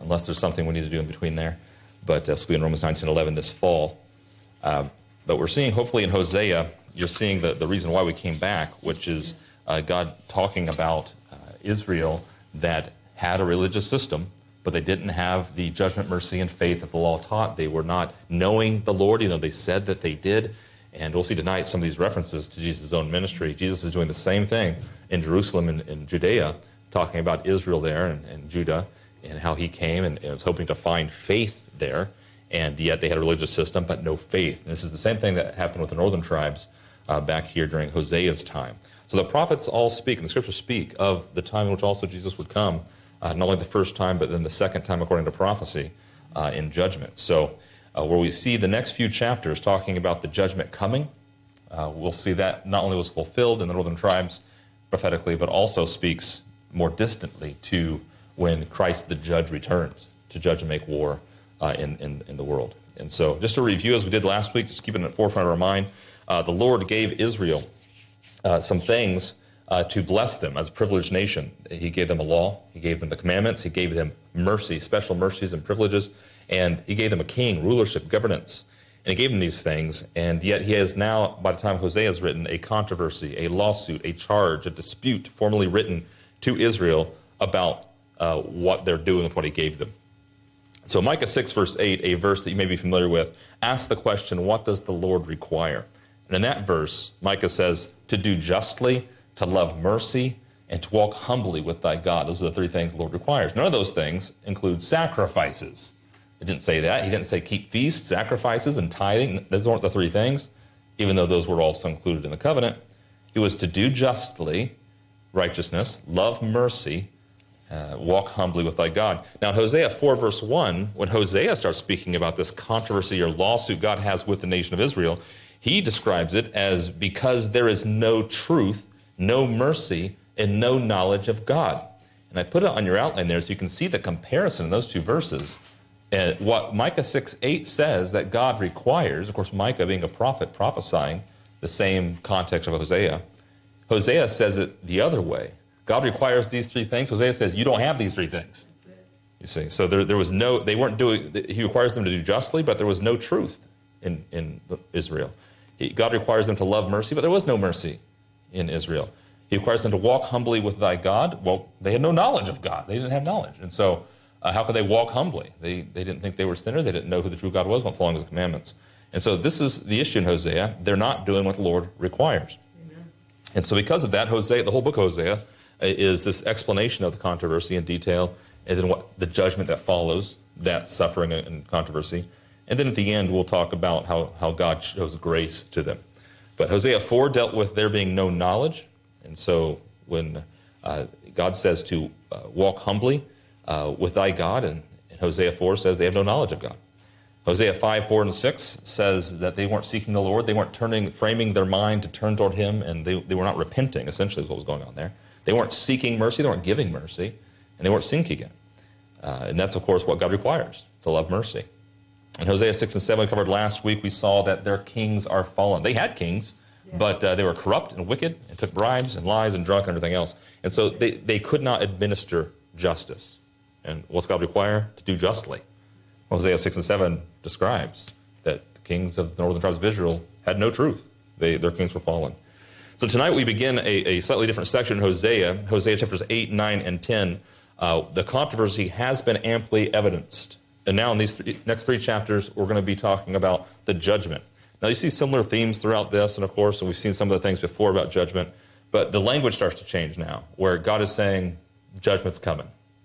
unless there's something we need to do in between there. But we'll be in Romans 19:11 this fall. But we're seeing, hopefully in Hosea, you're seeing the reason why we came back, which is God talking about Israel that had a religious system, but they didn't have the judgment, mercy, and faith that the law taught. They were not knowing the Lord, they said that they did. And we'll see tonight some of these references to Jesus' own ministry. Jesus is doing the same thing in Jerusalem and in Judea, talking about Israel there and Judah and how he came and was hoping to find faith there. And yet they had a religious system, but no faith. And this is the same thing that happened with the northern tribes back here during Hosea's time. So the prophets all speak, and the scriptures speak of the time in which also Jesus would come, not only the first time, but then the second time according to prophecy in judgment. So where we see the next few chapters talking about the judgment coming, we'll see that not only was fulfilled in the northern tribes prophetically, but also speaks more distantly to when Christ the judge returns to judge and make war in the world. And so just to review as we did last week, just keeping it at the forefront of our mind, the Lord gave Israel some things to bless them as a privileged nation. He gave them a law, he gave them the commandments, he gave them mercy, special mercies and privileges, and he gave them a king, rulership, governance. And he gave them these things, and yet he has now, by the time Hosea is written, a controversy, a lawsuit, a charge, a dispute formally written to Israel about what they're doing with what he gave them. So Micah 6, verse 8, a verse that you may be familiar with, asks the question, what does the Lord require? And in that verse, Micah says, to do justly, to love mercy, and to walk humbly with thy God. Those are the three things the Lord requires. None of those things include sacrifices. It didn't say that. He didn't say keep feasts, sacrifices, and tithing. Those weren't the three things, even though those were also included in the covenant. It was to do justly, righteousness, love mercy, walk humbly with thy God. Now, in Hosea 4, verse 1, when Hosea starts speaking about this controversy or lawsuit God has with the nation of Israel, he describes it as because there is no truth, no mercy, and no knowledge of God. And I put it on your outline there so you can see the comparison in those two verses. And what Micah 6:8 says that God requires, of course, Micah being a prophet prophesying the same context of Hosea, Hosea says it the other way. God requires these three things. Hosea says, you don't have these three things. You see, so there was no, they weren't doing, he requires them to do justly, but there was no truth in Israel. God requires them to love mercy, but there was no mercy in Israel. He requires them to walk humbly with thy God. Well, they had no knowledge of God. They didn't have knowledge. And so how could they walk humbly? They didn't think they were sinners. They didn't know who the true God was, weren't following his commandments. And so this is the issue in Hosea. They're not doing what the Lord requires. Amen. And so because of that, Hosea, the whole book of Hosea, is this explanation of the controversy in detail, and then what the judgment that follows that suffering and controversy. And then at the end, we'll talk about how God shows grace to them. But Hosea 4 dealt with there being no knowledge. And so when God says to walk humbly with thy God, and Hosea 4 says they have no knowledge of God. Hosea 5, 4, and 6 says that they weren't seeking the Lord. They weren't framing their mind to turn toward him, and they were not repenting, essentially is what was going on there. They weren't seeking mercy. They weren't giving mercy, and they weren't seeking it. And that's, of course, what God requires, to love mercy. In Hosea 6 and 7, we covered last week, we saw that their kings are fallen. They had kings, but they were corrupt and wicked and took bribes and lies and drunk and everything else. And so they could not administer justice. And what's God require? To do justly. Hosea 6 and 7 describes that the kings of the northern tribes of Israel had no truth. Their kings were fallen. So tonight we begin a slightly different section in Hosea chapters 8, 9, and 10. The controversy has been amply evidenced. And now in these next three chapters, we're going to be talking about the judgment. Now you see similar themes throughout this, and of course, we've seen some of the things before about judgment, but the language starts to change now, where God is saying, judgment's coming.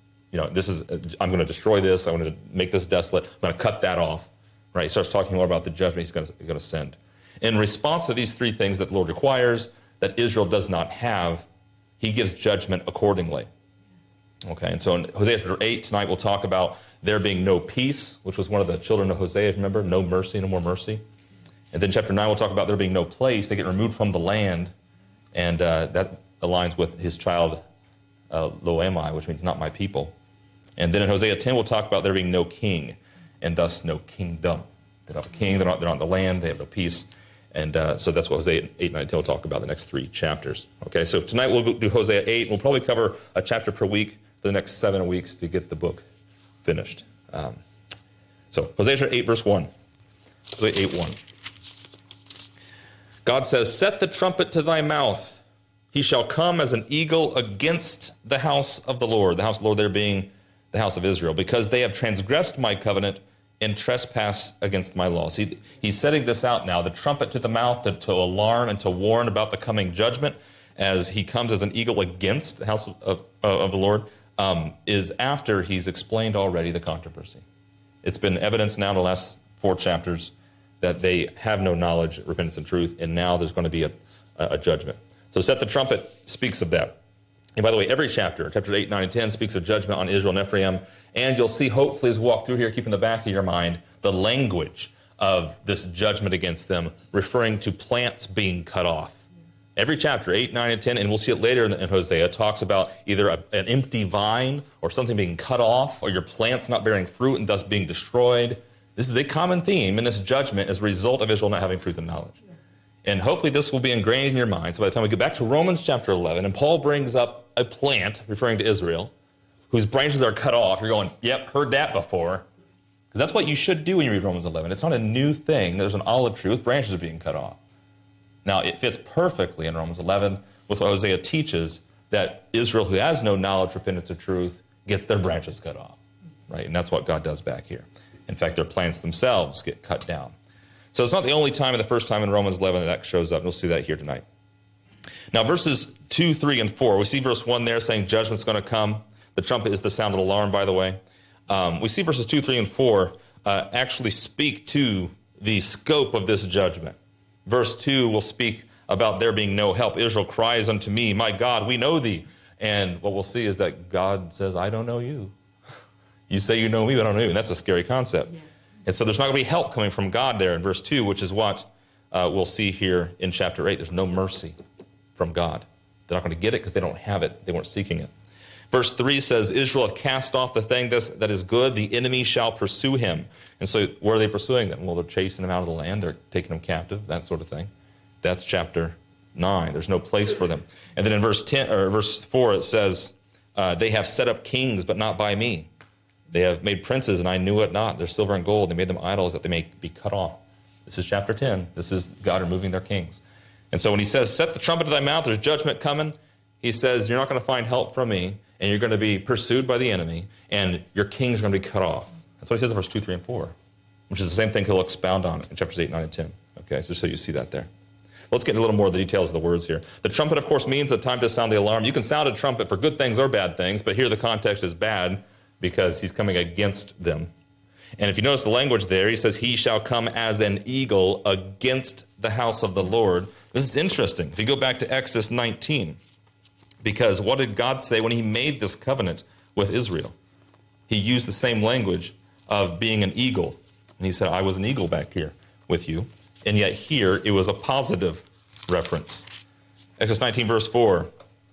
I'm going to destroy this, I'm going to make this desolate, I'm going to cut that off. Right? He starts talking more about the judgment he's going to send. In response to these three things that the Lord requires, that Israel does not have, he gives judgment accordingly. Okay, and so in Hosea chapter 8, tonight we'll talk about there being no peace, which was one of the children of Hosea, remember? No mercy, no more mercy. And then chapter 9 we'll talk about there being no place. They get removed from the land, and that aligns with his child, Lo Ami, which means not my people. And then in Hosea 10 we'll talk about there being no king, and thus no kingdom. They don't have a king, they're not on the land, they have no peace. And so that's what Hosea 8, 9, 10 will talk about the next three chapters. Okay, so tonight we'll do Hosea 8. We'll probably cover a chapter per week for the next 7 weeks to get the book finished. So Hosea 8, verse 1. Hosea 8:1. God says, set the trumpet to thy mouth. He shall come as an eagle against the house of the Lord. The house of the Lord there being the house of Israel, because they have transgressed my covenant and trespassed against my laws. He's setting this out now, the trumpet to the mouth to alarm and to warn about the coming judgment as he comes as an eagle against the house of the Lord, is after he's explained already the controversy. It's been evidence now in the last 4 chapters that they have no knowledge, repentance, and truth, and now there's going to be a judgment. So set the trumpet speaks of that. And by the way, every chapter, chapters 8, 9, and 10, speaks of judgment on Israel and Ephraim. And you'll see, hopefully, as we walk through here, keep in the back of your mind the language of this judgment against them, referring to plants being cut off. Every chapter, 8, 9, and 10, and we'll see it later in Hosea, talks about either an empty vine or something being cut off, or your plants not bearing fruit and thus being destroyed. This is a common theme in this judgment as a result of Israel not having truth and knowledge. And hopefully this will be ingrained in your mind. So by the time we get back to Romans chapter 11, and Paul brings up a plant, referring to Israel, whose branches are cut off, you're going, yep, heard that before. Because that's what you should do when you read Romans 11. It's not a new thing. There's an olive tree with branches are being cut off. Now, it fits perfectly in Romans 11 with what Hosea teaches, that Israel, who has no knowledge, repentance, or truth, gets their branches cut off. Right? And that's what God does back here. In fact, their plants themselves get cut down. So it's not the only time and the first time in Romans 11 that shows up. We'll see that here tonight. Now, verses 2, 3, and 4. We see verse 1 there saying judgment's going to come. The trumpet is the sound of the alarm, by the way. We see verses 2, 3, and 4 actually speak to the scope of this judgment. Verse 2 will speak about there being no help. Israel cries unto me, my God, we know thee. And what we'll see is that God says, I don't know you. You say you know me, but I don't know you. And that's a scary concept. Yeah. And so there's not going to be help coming from God there in verse 2, which is what we'll see here in chapter 8. There's no mercy from God. They're not going to get it because they don't have it. They weren't seeking it. Verse 3 says, Israel hath cast off the thing that is good. The enemy shall pursue him. And so where are they pursuing them? Well, they're chasing them out of the land. They're taking them captive, that sort of thing. That's chapter 9. There's no place for them. And then in verse 4, it says, they have set up kings, but not by me. They have made princes, and I knew it not. They're silver and gold. They made them idols that they may be cut off. This is chapter 10. This is God removing their kings. And so when he says, set the trumpet to thy mouth, there's judgment coming, he says, you're not going to find help from me, and you're going to be pursued by the enemy, and your kings are going to be cut off. That's what he says in verse 2, 3, and 4, which is the same thing he'll expound on in chapters 8, 9, and 10. Okay, so just so you see that there. Let's get into a little more of the details of the words here. The trumpet, of course, means the time to sound the alarm. You can sound a trumpet for good things or bad things, but here the context is bad because he's coming against them. And if you notice the language there, he says, he shall come as an eagle against the house of the Lord. This is interesting. If you go back to Exodus 19, because what did God say when he made this covenant with Israel? He used the same language of being an eagle. And he said, I was an eagle back here with you. And yet here it was a positive reference. Exodus 19, verse 4.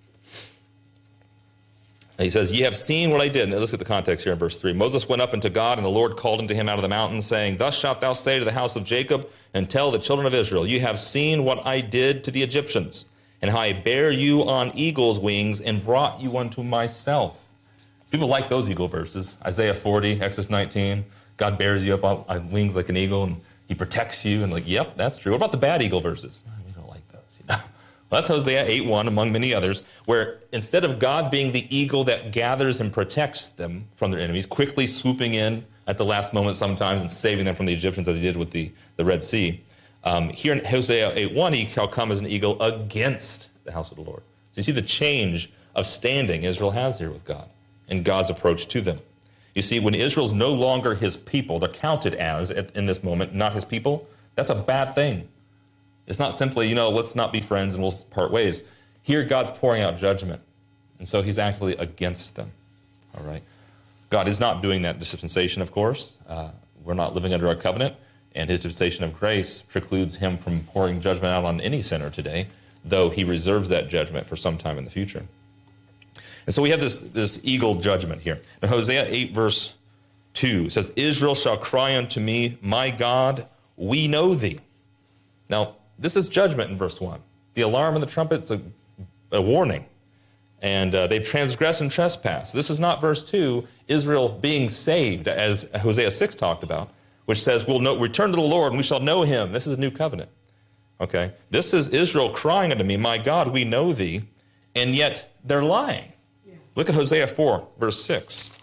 He says, ye have seen what I did. And let's look at the context here in verse 3. Moses went up unto God, and the Lord called unto him out of the mountain, saying, thus shalt thou say to the house of Jacob, and tell the children of Israel, you have seen what I did to the Egyptians, and how I bare you on eagle's wings, and brought you unto myself. People like those eagle verses. Isaiah 40, Exodus 19. God bears you up on wings like an eagle, and he protects you. And like, yep, that's true. What about the bad eagle verses? We don't like those, you know. Well, that's Hosea 8:1, among many others, where instead of God being the eagle that gathers and protects them from their enemies, quickly swooping in at the last moment sometimes and saving them from the Egyptians as he did with the Red Sea, here in Hosea 8:1, he shall come as an eagle against the house of the Lord. So you see the change of standing Israel has here with God and God's approach to them. You see, when Israel's no longer his people, they're counted as, in this moment, not his people, that's a bad thing. It's not simply, let's not be friends and we'll part ways. Here, God's pouring out judgment. And so he's actually against them. All right. God is not doing that dispensation, of course. We're not living under a covenant. And his dispensation of grace precludes him from pouring judgment out on any sinner today, though he reserves that judgment for some time in the future. And so we have this eagle judgment here. In Hosea 8, verse 2, it says, Israel shall cry unto me, my God, we know thee. Now, this is judgment in verse 1. The alarm and the trumpet's a warning. And they've transgressed and trespassed. This is not verse 2, Israel being saved, as Hosea 6 talked about, which says, we'll return to the Lord and we shall know him. This is a new covenant. Okay? This is Israel crying unto me, my God, we know thee, and yet they're lying. Yeah. Look at Hosea 4, verse 6.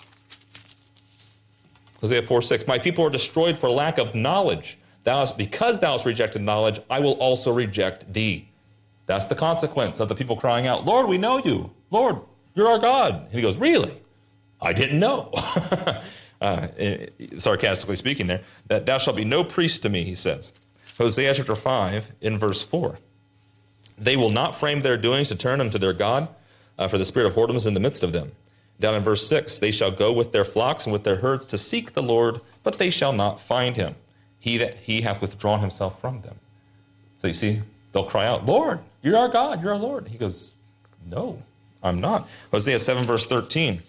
Hosea 4:6, my people are destroyed for lack of knowledge. Because thou hast rejected knowledge, I will also reject thee. That's the consequence of the people crying out, Lord, we know you. Lord, you're our God. And he goes, really? I didn't know. Sarcastically speaking there, that thou shalt be no priest to me, he says. Hosea chapter 5 in verse 4. They will not frame their doings to turn unto their God, for the spirit of whoredom is in the midst of them. Down in verse 6, they shall go with their flocks and with their herds to seek the Lord, but they shall not find him. He hath withdrawn himself from them. So you see, they'll cry out, Lord, you're our God, you're our Lord. He goes, no, I'm not. Hosea 7 verse 13.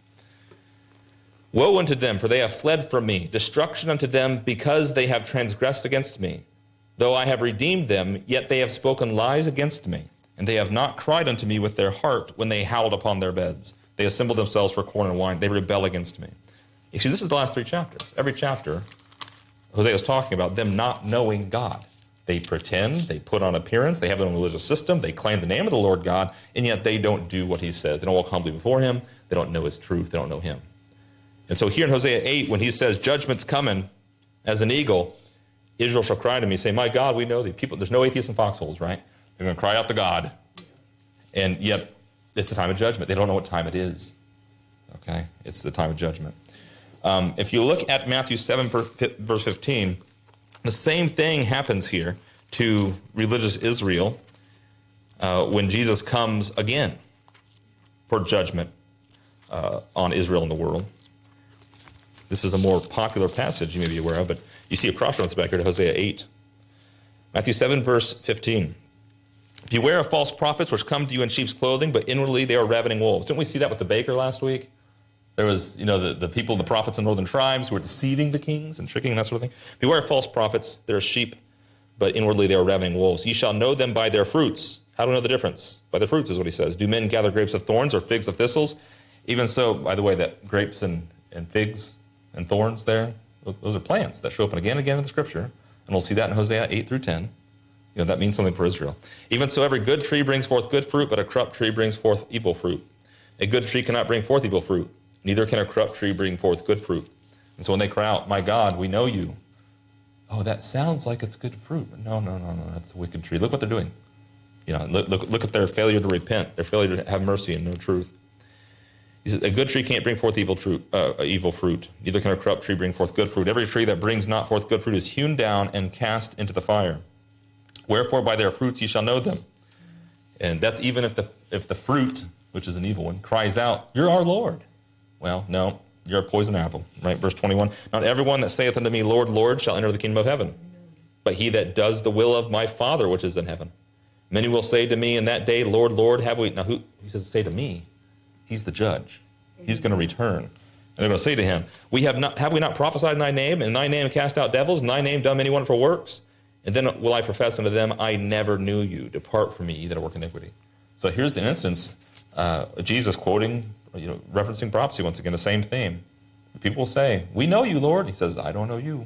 Woe unto them, for they have fled from me. Destruction unto them, because they have transgressed against me. Though I have redeemed them, yet they have spoken lies against me. And they have not cried unto me with their heart when they howled upon their beds. They assembled themselves for corn and wine. They rebel against me. You see, this is the last 3 chapters. Every chapter, Hosea is talking about them not knowing God. They pretend, they put on appearance, they have their own religious system, they claim the name of the Lord God, and yet they don't do what he says. They don't walk humbly before him. They don't know his truth. They don't know him. And so here in Hosea 8, when he says, judgment's coming as an eagle, Israel shall cry to me, say, my God, we know thee. People, there's no atheists in foxholes, right? They're going to cry out to God. And yet, it's the time of judgment. They don't know what time it is. Okay? It's the time of judgment. If you look at Matthew 7, verse 15, the same thing happens here to religious Israel when Jesus comes again for judgment on Israel and the world. This is a more popular passage you may be aware of, but you see a cross-reference back here to Hosea 8. Matthew 7, verse 15. Beware of false prophets which come to you in sheep's clothing, but inwardly they are ravening wolves. Didn't we see that with the baker last week? There was, the people, the prophets in northern tribes who were deceiving the kings and tricking and that sort of thing. Beware of false prophets. They are sheep, but inwardly they are ravening wolves. Ye shall know them by their fruits. How do we know the difference? By their fruits is what he says. Do men gather grapes of thorns or figs of thistles? Even so, by the way, that grapes and figs and thorns there, those are plants that show up again and again in the scripture. And we'll see that in Hosea 8 through 10. That means something for Israel. Even so, every good tree brings forth good fruit, but a corrupt tree brings forth evil fruit. A good tree cannot bring forth evil fruit. Neither can a corrupt tree bring forth good fruit. And so when they cry out, my God, we know you. Oh, that sounds like it's good fruit. But no, that's a wicked tree. Look what they're doing. Look at their failure to repent, their failure to have mercy and know truth. He says, a good tree can't bring forth evil fruit. Neither can a corrupt tree bring forth good fruit. Every tree that brings not forth good fruit is hewn down and cast into the fire. Wherefore by their fruits ye shall know them. And that's even if the fruit, which is an evil one, cries out, you're our Lord. Well, no, you're a poison apple, right? Verse 21, not everyone that saith unto me, Lord, Lord, shall enter the kingdom of heaven, but he that does the will of my Father which is in heaven. Many will say to me in that day, Lord, Lord, have we... Now, he says, say to me. He's the judge. He's going to return. And they're going to say to him, have we not prophesied in thy name, and in thy name cast out devils, and in thy name done many wonderful works? And then will I profess unto them, I never knew you. Depart from me, ye that work iniquity. So here's the instance, Jesus quoting, referencing prophecy once again, the same theme. People will say, we know you, Lord. He says, I don't know you.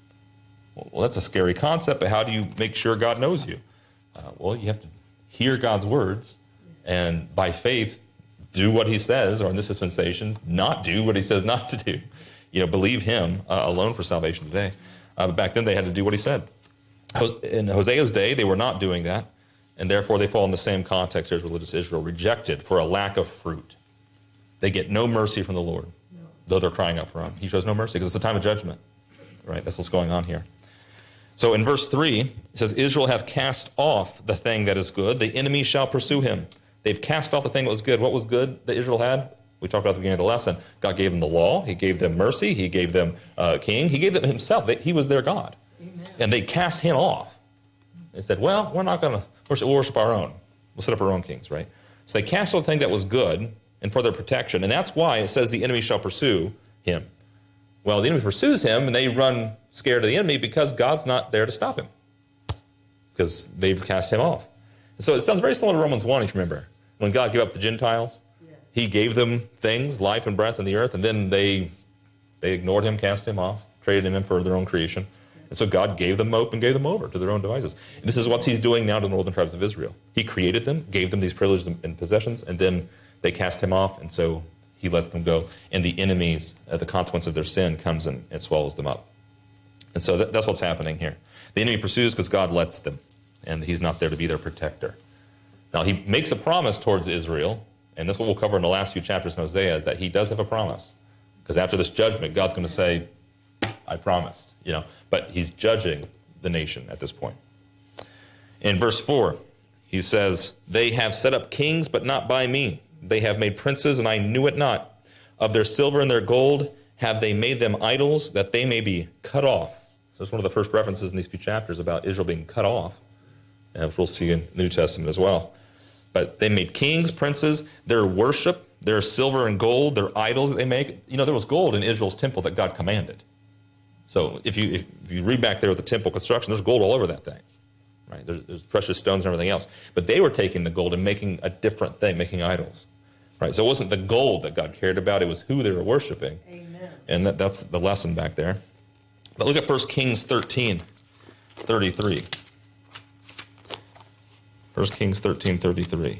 Well, that's a scary concept, but how do you make sure God knows you? Well, you have to hear God's words, and by faith, do what he says, or in this dispensation, not do what he says not to do. Believe him alone for salvation today. But back then, they had to do what he said. In Hosea's day, they were not doing that, and therefore they fall in the same context as religious Israel, rejected for a lack of fruit. They get no mercy from the Lord, though they're crying out for him. He shows no mercy because it's the time of judgment, right? That's what's going on here. So in verse 3, it says, Israel hath cast off the thing that is good. The enemy shall pursue him. They've cast off the thing that was good. What was good that Israel had? We talked about at the beginning of the lesson. God gave them the law. He gave them mercy. He gave them a king. He gave them himself. He was their God. Amen. And they cast him off. They said, well, we're not going to worship. We'll worship our own. We'll set up our own kings, right? So they cast off the thing that was good and for their protection. And that's why it says the enemy shall pursue him. Well, the enemy pursues him, and they run scared of the enemy because God's not there to stop him, because they've cast him off. And so it sounds very similar to Romans 1, if you remember. when God gave up the Gentiles, he gave them things, life and breath in the earth, and then they ignored him, cast him off, traded him in for their own creation. And so God gave them up and gave them over to their own devices. And this is what he's doing now to the northern tribes of Israel. He created them, gave them these privileges and possessions, and then they cast him off, and so he lets them go. And the enemies, the consequence of their sin comes and swallows them up. And so that's what's happening here. The enemy pursues because God lets them, and he's not there to be their protector. Now, he makes a promise towards Israel, and that's what we'll cover in the last few chapters in Hosea, is that he does have a promise. Because after this judgment, God's going to say, I promised, But he's judging the nation at this point. In verse 4, he says, they have set up kings, but not by me. They have made princes, and I knew it not. Of their silver and their gold have they made them idols, that they may be cut off. So it's one of the first references in these few chapters about Israel being cut off, and we'll see in the New Testament as well. But they made kings, princes, their worship, their silver and gold, their idols that they make. There was gold in Israel's temple that God commanded. So if you read back there with the temple construction, there's gold all over that thing. Right? There's precious stones and everything else. But they were taking the gold and making a different thing, making idols. Right? So it wasn't the gold that God cared about, it was who they were worshiping. Amen. And that's the lesson back there. But look at 1 Kings 13:33. 1 Kings 13:33.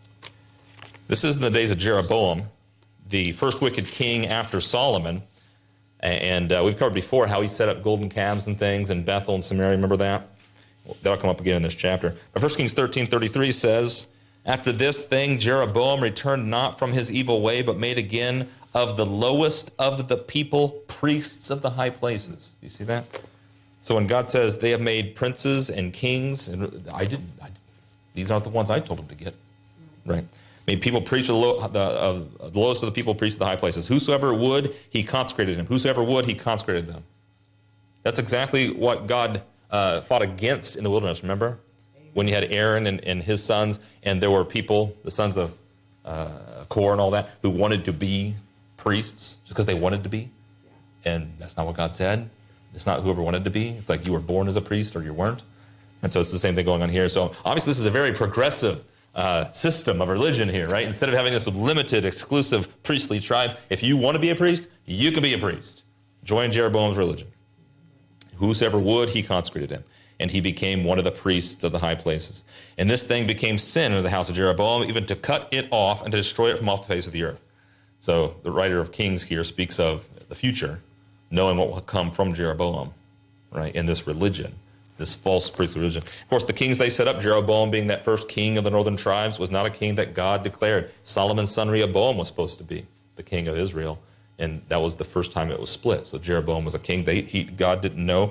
This is in the days of Jeroboam, the first wicked king after Solomon. And we've covered before how he set up golden calves and things in Bethel and Samaria. Remember that? Well, that'll come up again in this chapter. But 1 Kings 13:33 says, after this thing Jeroboam returned not from his evil way, but made again of the lowest of the people priests of the high places. You see that? So when God says they have made princes and kings, and these aren't the ones I told them to get, right? Made people preach the lowest of the people preach the high places. Whosoever would, he consecrated him. Whosoever would, he consecrated them. That's exactly what God fought against in the wilderness, remember? When you had Aaron and his sons, and there were people, the sons of Korah and all that, who wanted to be priests because they wanted to be. And that's not what God said. It's not whoever wanted to be. It's like you were born as a priest or you weren't. And so it's the same thing going on here. So obviously this is a very progressive system of religion here, right? Instead of having this limited, exclusive priestly tribe, if you want to be a priest, you can be a priest. Join Jeroboam's religion. Whosoever would, he consecrated him. And he became one of the priests of the high places. And this thing became sin in the house of Jeroboam, even to cut it off and to destroy it from off the face of the earth. So the writer of Kings here speaks of the future, knowing what will come from Jeroboam, right, in this religion, this false priestly religion. Of course, the kings they set up, Jeroboam being that first king of the northern tribes, was not a king that God declared. Solomon's son Rehoboam was supposed to be the king of Israel, and that was the first time it was split. So Jeroboam was a king God didn't know.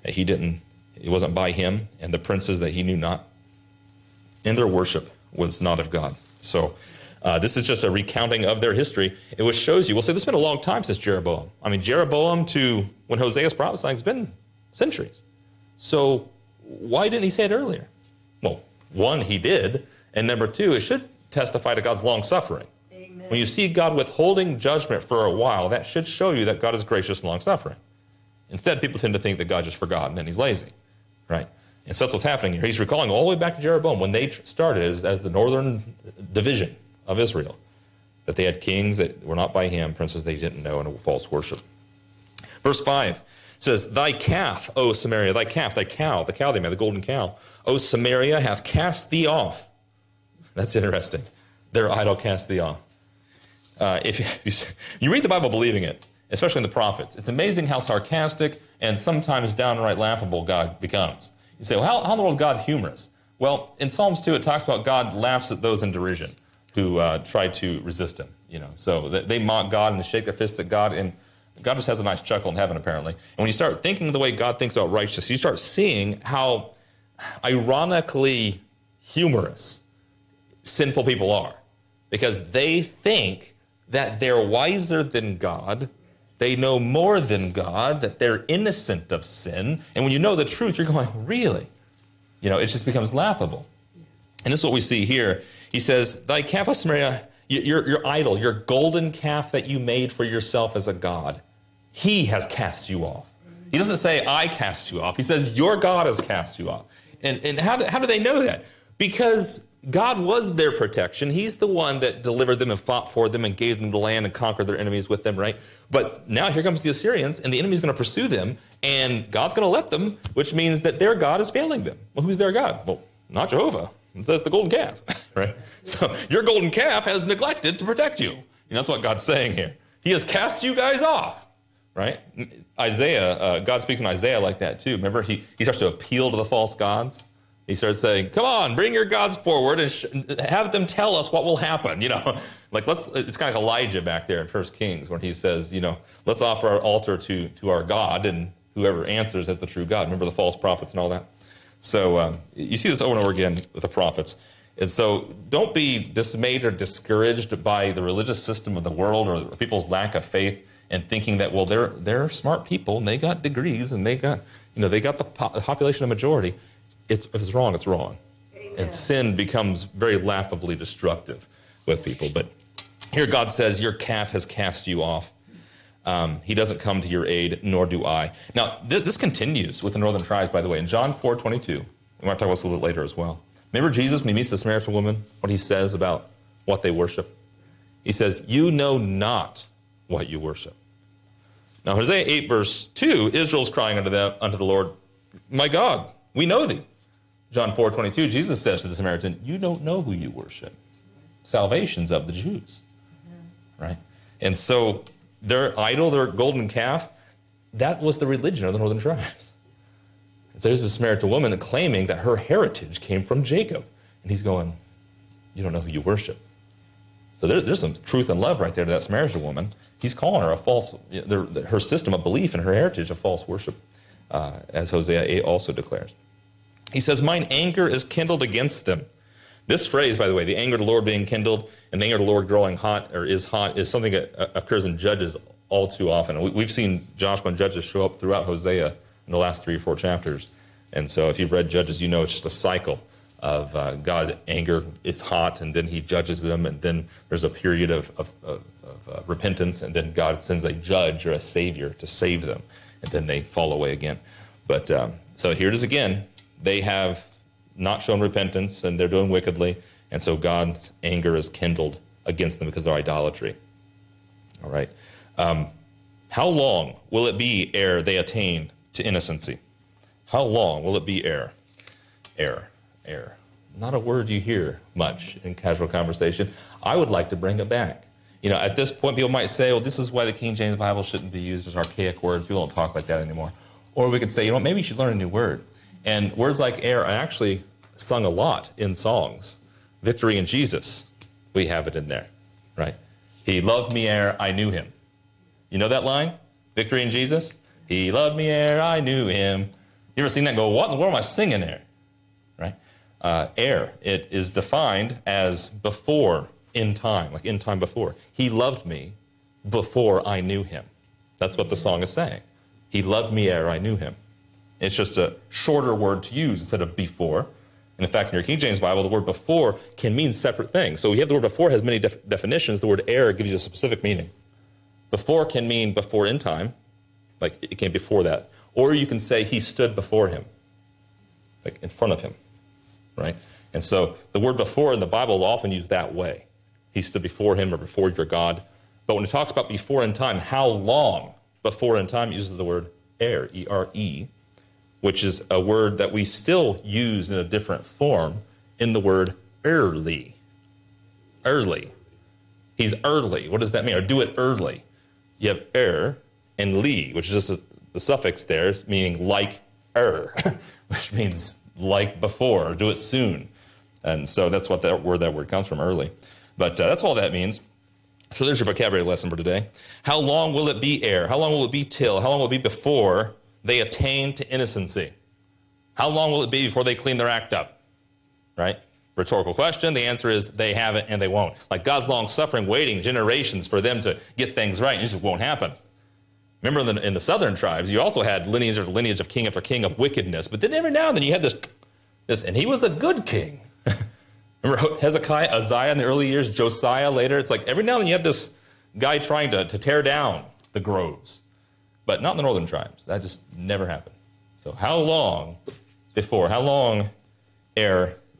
It wasn't by him, and the princes that he knew not, and their worship was not of God. So this is just a recounting of their history. It which shows you, we'll say this has been a long time since Jeroboam. I mean, Jeroboam to when Hosea is prophesying has been centuries. So why didn't he say it earlier? Well, one, he did, and number two, it should testify to God's long suffering. Amen. When you see God withholding judgment for a while, that should show you that God is gracious and long suffering. Instead, people tend to think that God just forgotten and he's lazy, right? And so that's what's happening here. He's recalling all the way back to Jeroboam when they started as the northern division of Israel, that they had kings that were not by him, princes they didn't know, and a false worship. Verse 5 says, thy calf, O Samaria, thy calf, thy cow, the cow they made, the golden cow, O Samaria, hath cast thee off. That's interesting. Their idol cast thee off. If you read the Bible believing it, especially in the prophets, it's amazing how sarcastic and sometimes downright laughable God becomes. You say, well, how in the world is God humorous? Well, in Psalms 2, it talks about God laughs at those in derision who try to resist him. So they mock God and they shake their fists at God, and God just has a nice chuckle in heaven, apparently. And when you start thinking the way God thinks about righteousness, you start seeing how ironically humorous sinful people are, because they think that they're wiser than God, they know more than God, that they're innocent of sin. And when you know the truth, you're going, really? It just becomes laughable. And this is what we see here. He says, thy calf of Samaria, your idol, your golden calf that you made for yourself as a god, he has cast you off. He doesn't say, I cast you off. He says, your God has cast you off. And how do they know that? Because God was their protection. He's the one that delivered them and fought for them and gave them the land and conquered their enemies with them, right? But now here comes the Assyrians, and the enemy's going to pursue them, and God's going to let them, which means that their God is failing them. Well, who's their God? Well, not Jehovah. It says the golden calf, right? So your golden calf has neglected to protect you. That's what God's saying here. He has cast you guys off, right? Isaiah, God speaks in Isaiah like that too. Remember, he starts to appeal to the false gods. He starts saying, come on, bring your gods forward and have them tell us what will happen. Like it's kind of like Elijah back there in 1 Kings when he says, let's offer our altar to our God, and whoever answers as the true God. Remember the false prophets and all that? So you see this over and over again with the prophets. And so don't be dismayed or discouraged by the religious system of the world or people's lack of faith and thinking that, well, they're smart people and they got degrees and they got the population of majority. If it's wrong, it's wrong. Amen. And sin becomes very laughably destructive with people. But here God says, your calf has cast you off. He doesn't come to your aid, nor do I. Now, this continues with the northern tribes, by the way. In John 4:22, we might talk about this a little later as well. Remember Jesus, when he meets the Samaritan woman, what he says about what they worship? He says, you know not what you worship. Now, Hosea 8, verse 2, Israel's crying unto the Lord, my God, we know thee. John 4:22, Jesus says to the Samaritan, you don't know who you worship. Salvation's of the Jews, right? And so their idol, their golden calf, that was the religion of the northern tribes. There's a Samaritan woman claiming that her heritage came from Jacob. And he's going, you don't know who you worship. So there's some truth and love right there to that Samaritan woman. He's calling her her system of belief and her heritage a false worship, as Hosea 8 also declares. He says, mine anger is kindled against them. This phrase, by the way, the anger of the Lord being kindled and the anger of the Lord growing hot, or is hot, is something that occurs in Judges all too often. We've seen Joshua and Judges show up throughout Hosea in the last 3 or 4 chapters. And so if you've read Judges, you know it's just a cycle of God anger is hot, and then he judges them, and then there's a period of repentance, and then God sends a judge or a savior to save them, and then they fall away again. But so here it is again. They have not shown repentance, and they're doing wickedly, and so God's anger is kindled against them because of their idolatry. All right. How long will it be ere they attain to innocency? How long will it be ere? Not a word you hear much in casual conversation. I would like to bring it back. At this point, people might say, well, this is why the King James Bible shouldn't be used as archaic words. People don't talk like that anymore. Or we could say, maybe you should learn a new word. And words like ere are actually sung a lot in songs. Victory in Jesus, we have it in there, right? He loved me ere I knew him. You know that line? Victory in Jesus? He loved me ere I knew him. You ever seen that and go, what in the world am I singing there? Right? Ere, it is defined as before in time, like in time before. He loved me before I knew him. That's what the song is saying. He loved me ere I knew him. It's just a shorter word to use instead of before. And in fact, in your King James Bible, the word before can mean separate things. So we have the word before has many definitions. The word ere gives you a specific meaning. Before can mean before in time, like it came before that. Or you can say he stood before him, like in front of him, right? And so the word before in the Bible is often used that way. He stood before him or before your God. But when it talks about before in time, how long before in time, it uses the word ere, E-R-E, which is a word that we still use in a different form in the word early. Early. He's early. What does that mean? Or do it early. You have and li, which is just the suffix there, meaning like which means like before, or do it soon. And so that's what that word comes from, early. But that's all that means. So there's your vocabulary lesson for today. How long will it be ere? How long will it be till? How long will it be before they attain to innocency? How long will it be before they clean their act up? Right? Rhetorical question. The answer is they haven't and they won't. Like God's long suffering, waiting generations for them to get things right, and it just won't happen. Remember in the southern tribes, you also had lineage of king after king of wickedness. But then every now and then you had this, and he was a good king. Remember Hezekiah, Uzziah in the early years, Josiah later. It's like every now and then you have this guy trying to tear down the groves. But not in the northern tribes. That just never happened. So how long ere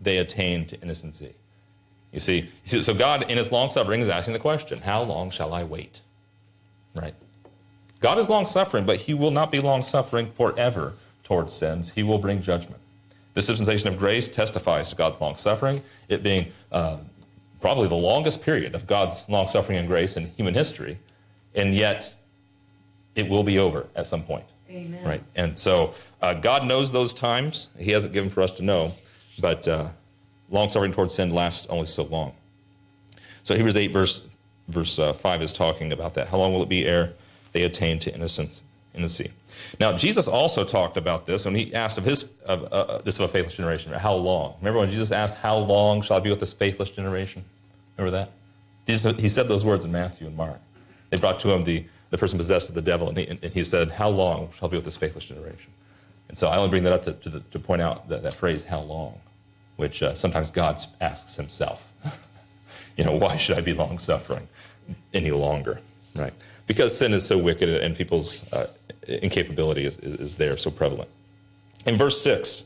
they attain to innocency. You see, so God in his long-suffering is asking the question, how long shall I wait? Right? God is long-suffering, but he will not be long-suffering forever towards sins. He will bring judgment. This dispensation of grace testifies to God's long-suffering, it being probably the longest period of God's long-suffering and grace in human history, and yet it will be over at some point. Amen. Right? And so God knows those times. He hasn't given for us to know, but long-suffering towards sin lasts only so long. So Hebrews 8, verse 5 is talking about that. How long will it be ere they attain to innocency? Now, Jesus also talked about this when he asked of this of a faithless generation. How long? Remember when Jesus asked, how long shall I be with this faithless generation? Remember that? He said those words in Matthew and Mark. They brought to him the person possessed of the devil, and he said, how long shall I be with this faithless generation? And so I only bring that up to point out that phrase, how long, which sometimes God asks himself. Why should I be long-suffering any longer? Right? Because sin is so wicked and people's incapability is there, so prevalent. In verse 6,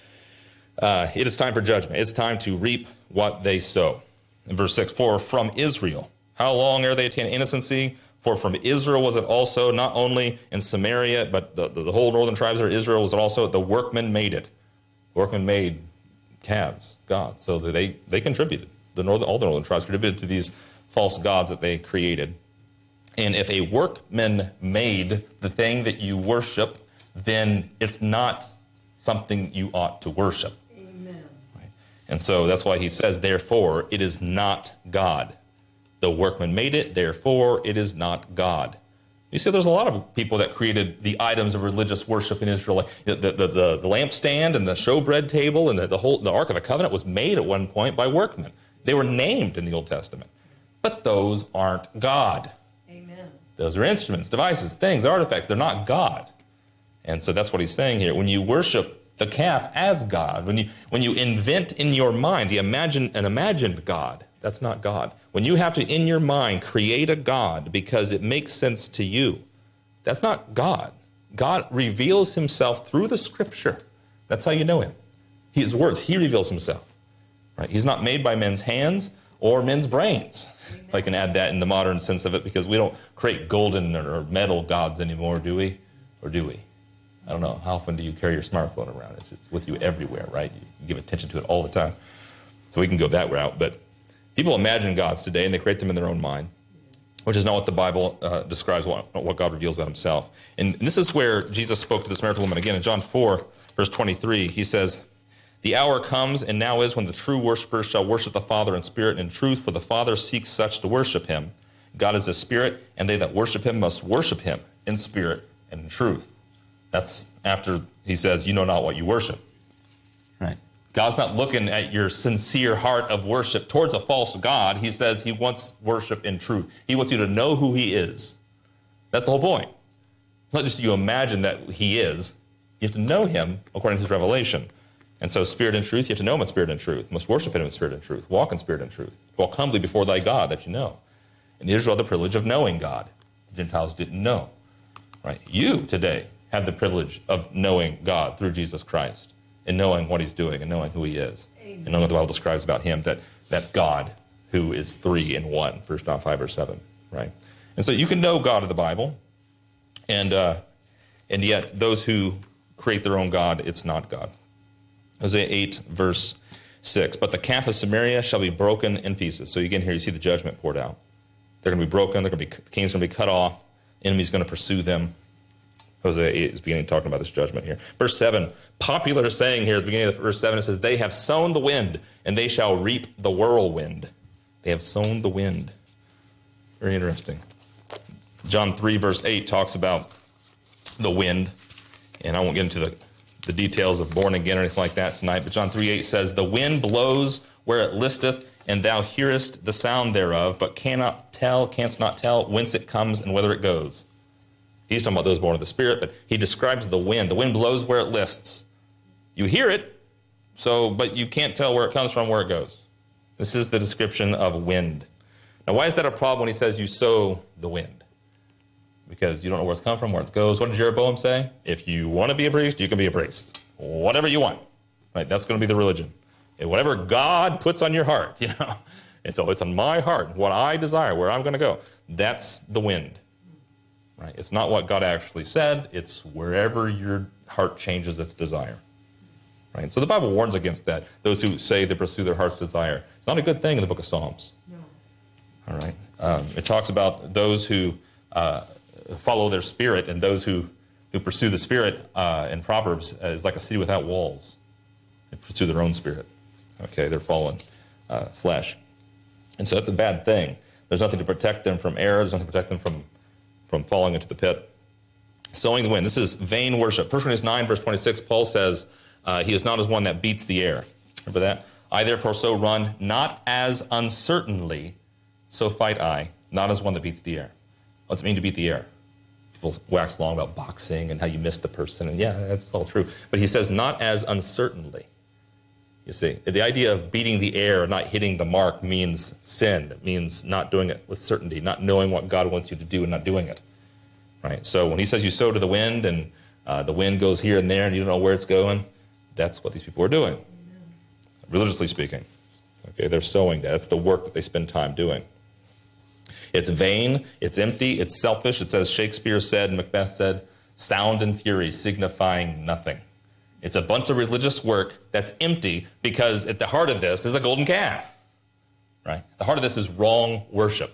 it is time for judgment. It's time to reap what they sow. In verse 6, for from Israel, how long ere they attain innocency? For from Israel was it also, not only in Samaria, but the whole northern tribes of Israel was it also, the workmen made it. The workmen made calves, gods, so that they contributed. All the northern tribes contributed to these false gods that they created. And if a workman made the thing that you worship, then it's not something you ought to worship. Amen. Right? And so that's why he says, therefore, it is not God. The workman made it, therefore, it is not God. You see, there's a lot of people that created the items of religious worship in Israel. Like the lampstand and the showbread table and the Ark of the Covenant was made at one point by workmen. They were named in the Old Testament. But those aren't God. Amen. Those are instruments, devices, things, artifacts. They're not God. And so that's what he's saying here. When you worship the calf as God, when you invent in your mind an imagined God, that's not God. When you have to, in your mind, create a God because it makes sense to you, that's not God. God reveals himself through the Scripture. That's how you know him. His words, he reveals himself. Right? He's not made by men's hands or men's brains, if I can add that in the modern sense of it, because we don't create golden or metal gods anymore, do we? Or do we? I don't know. How often do you carry your smartphone around? It's just with you everywhere, right? You give attention to it all the time. So we can go that route. But people imagine gods today, and they create them in their own mind, which is not what the Bible describes, what God reveals about himself. And this is where Jesus spoke to the Samaritan woman again. In John 4, verse 23, he says, the hour comes and now is when the true worshipers shall worship the Father in spirit and in truth, for the Father seeks such to worship him. God is a spirit, and they that worship him must worship him in spirit and in truth. That's after he says, you know not what you worship. Right? God's not looking at your sincere heart of worship towards a false God. He says he wants worship in truth. He wants you to know who he is. That's the whole point. It's not just you imagine that he is. You have to know him according to his revelation. And so spirit and truth, you have to know him in spirit and truth. You must worship him in spirit and truth. Walk in spirit and truth. Walk humbly before thy God that you know. And Israel had the privilege of knowing God. The Gentiles didn't know. Right? You today have the privilege of knowing God through Jesus Christ and knowing what he's doing and knowing who he is. Amen. And knowing what the Bible describes about him, that God who is 3 in 1, 1 John 5 or 7. Right? And so you can know God of the Bible, and yet those who create their own God, it's not God. Hosea 8, verse 6. But the calf of Samaria shall be broken in pieces. So again, here you see the judgment poured out. They're going to be broken. The king's going to be cut off. Enemy's going to pursue them. Hosea 8 is beginning talking about this judgment here. Verse 7, popular saying here at the beginning of verse 7, it says, they have sown the wind, and they shall reap the whirlwind. They have sown the wind. Very interesting. John 3, verse 8 talks about the wind, and I won't get into the details of born again or anything like that tonight, but John 3:8 says, the wind blows where it listeth, and thou hearest the sound thereof, but canst not tell whence it comes and whither it goes. He's talking about those born of the Spirit, but he describes the wind. The wind blows where it lists. You hear it, but you can't tell where it comes from, where it goes. This is the description of wind. Now, why is that a problem when he says you sow the wind? Because you don't know where it's come from, where it goes. What did Jeroboam say? If you want to be a priest, you can be a priest. Whatever you want. Right? That's going to be the religion. And whatever God puts on your heart, And so it's on my heart, what I desire, where I'm going to go. That's the wind, right? It's not what God actually said. It's wherever your heart changes its desire, right? So the Bible warns against that. Those who say they pursue their heart's desire. It's not a good thing in the book of Psalms. No. All right. It talks about those who follow their spirit, and those who pursue the spirit in Proverbs is like a city without walls. They pursue their own spirit. Okay, they're following flesh. And so that's a bad thing. There's nothing to protect them from error. There's nothing to protect them from falling into the pit. Sowing the wind. This is vain worship. 1 Corinthians 9, verse 26, Paul says, he is not as one that beats the air. Remember that? I therefore so run, not as uncertainly, so fight I, not as one that beats the air. What's it mean to beat the air? People wax long about boxing and how you miss the person. And yeah, that's all true. But he says, not as uncertainly. You see, the idea of beating the air, not hitting the mark, means sin. It means not doing it with certainty, not knowing what God wants you to do and not doing it. Right? So when he says you sow to the wind, and the wind goes here and there and you don't know where it's going, that's what these people are doing, religiously speaking. Okay, they're sowing that. That's the work that they spend time doing. It's vain, it's empty, it's selfish. It says, Shakespeare said, Macbeth said, sound and fury signifying nothing. It's a bunch of religious work that's empty, because at the heart of this is a golden calf, right? The heart of this is wrong worship.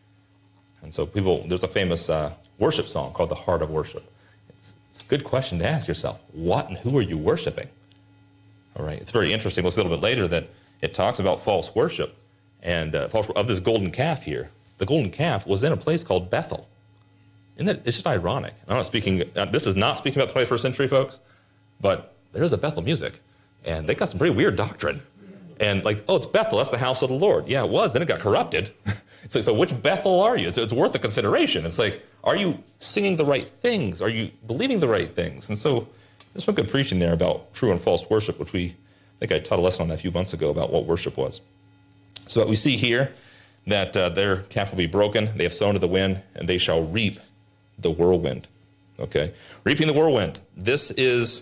And so there's a famous worship song called The Heart of Worship. It's a good question to ask yourself. What and who are you worshiping? All right, it's very interesting. We'll see a little bit later that it talks about false worship and of this golden calf here. The golden calf was in a place called Bethel. It's just ironic. I'm not speaking, this is not speaking about the 21st century, folks. But there's a Bethel music, and they got some pretty weird doctrine. And it's Bethel, that's the house of the Lord. Yeah, it was, then it got corrupted. So which Bethel are you? It's worth a consideration. It's like, are you singing the right things? Are you believing the right things? And so there's some good preaching there about true and false worship, which I think I taught a lesson on that a few months ago about what worship was. So we see here that their calf will be broken, they have sown to the wind, and they shall reap the whirlwind. Okay, reaping the whirlwind. This is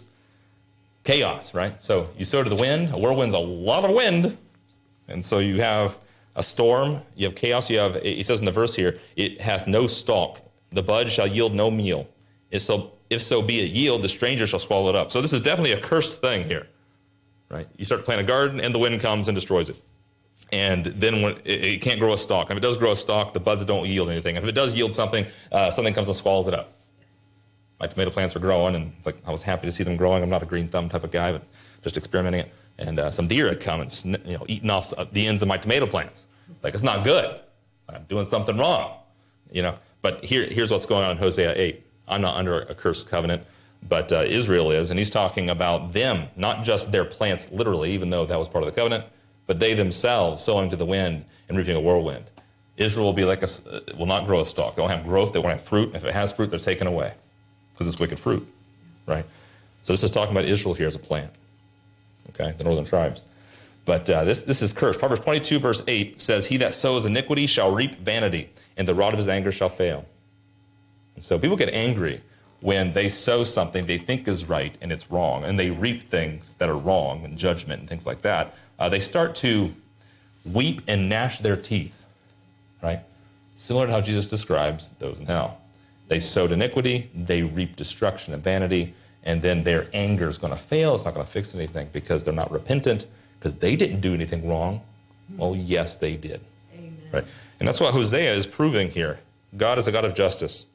chaos, right? So you sow to the wind. A whirlwind's a lot of wind. And so you have a storm. You have chaos. He says in the verse here, it hath no stalk. The bud shall yield no meal. If so be it yield, the stranger shall swallow it up. So this is definitely a cursed thing here, right? You start to plant a garden, and the wind comes and destroys it. And then when it can't grow a stalk. If it does grow a stalk, the buds don't yield anything. If it does yield something, something comes and swallows it up. My tomato plants were growing, and I was happy to see them growing. I'm not a green thumb type of guy, but just experimenting it. And some deer had come and eaten off the ends of my tomato plants. It's not good. I'm doing something wrong, But here's what's going on in Hosea 8. I'm not under a cursed covenant, but Israel is, and he's talking about them, not just their plants literally, even though that was part of the covenant, but they themselves sowing to the wind and reaping a whirlwind. Israel will be will not grow a stalk. They won't have growth. They won't have fruit. If it has fruit, they're taken away, because it's wicked fruit, right? So this is talking about Israel here as a plant, okay, the northern tribes. But this is cursed. Proverbs 22, verse 8 says, he that sows iniquity shall reap vanity, and the rod of his anger shall fail. And so people get angry when they sow something they think is right and it's wrong, and they reap things that are wrong, and judgment and things like that. They start to weep and gnash their teeth, right? Similar to how Jesus describes those in hell. They sowed iniquity, they reap destruction and vanity, and then their anger is going to fail. It's not going to fix anything because they're not repentant, because they didn't do anything wrong. Well, yes, they did. Amen. Right? And that's what Hosea is proving here. God is a God of justice.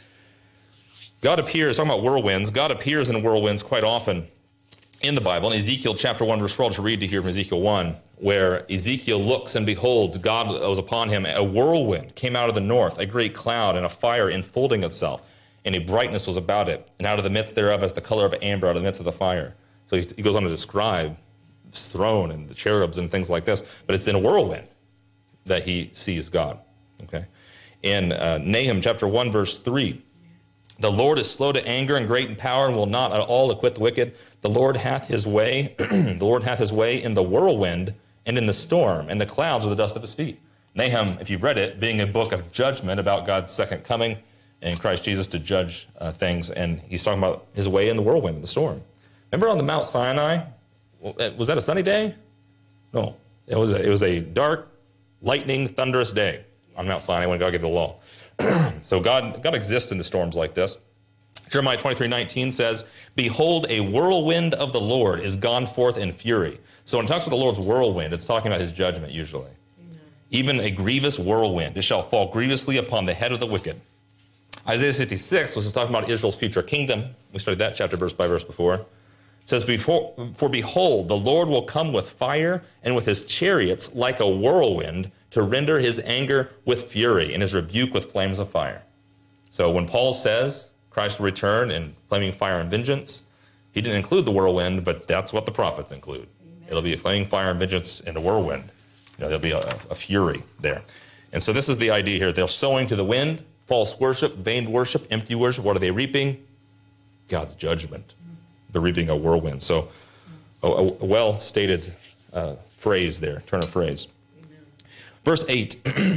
God appears, talking about whirlwinds, God appears in whirlwinds quite often in the Bible. In Ezekiel chapter 1, verse 4, I'll just read to here from Ezekiel 1, where Ezekiel looks and beholds, God was upon him, a whirlwind came out of the north, a great cloud, and a fire enfolding itself, and a brightness was about it, and out of the midst thereof as the color of amber out of the midst of the fire. So he goes on to describe his throne and the cherubs and things like this, but it's in a whirlwind that he sees God. Okay. In Nahum chapter 1, verse 3, the Lord is slow to anger and great in power and will not at all acquit the wicked. The Lord hath his way, the Lord hath his way in the whirlwind and in the storm, and the clouds are the dust of his feet. Nahum, if you've read it, being a book of judgment about God's second coming and Christ Jesus to judge things, and he's talking about his way in the whirlwind and the storm. Remember on the Mount Sinai, was that a sunny day? No. It was a dark, lightning, thunderous day on Mount Sinai when God gave the law. So God exists in the storms like this. Jeremiah 23:19 says, "Behold, a whirlwind of the Lord is gone forth in fury." So when it talks about the Lord's whirlwind, it's talking about his judgment usually. Amen. Even a grievous whirlwind, it shall fall grievously upon the head of the wicked. Isaiah 66 was talking about Israel's future kingdom. We studied that chapter verse by verse before. It says, "For behold, the Lord will come with fire and with his chariots like a whirlwind to render his anger with fury and his rebuke with flames of fire." So when Paul says Christ will return in flaming fire and vengeance, he didn't include the whirlwind, but that's what the prophets include. Amen. It'll be a flaming fire and vengeance and a whirlwind. There'll be a fury there. And so this is the idea here. They're sowing to the wind, false worship, vain worship, empty worship. What are they reaping? God's judgment. They're reaping a whirlwind. So a well-stated phrase there, turn of phrase. Amen. Verse 8.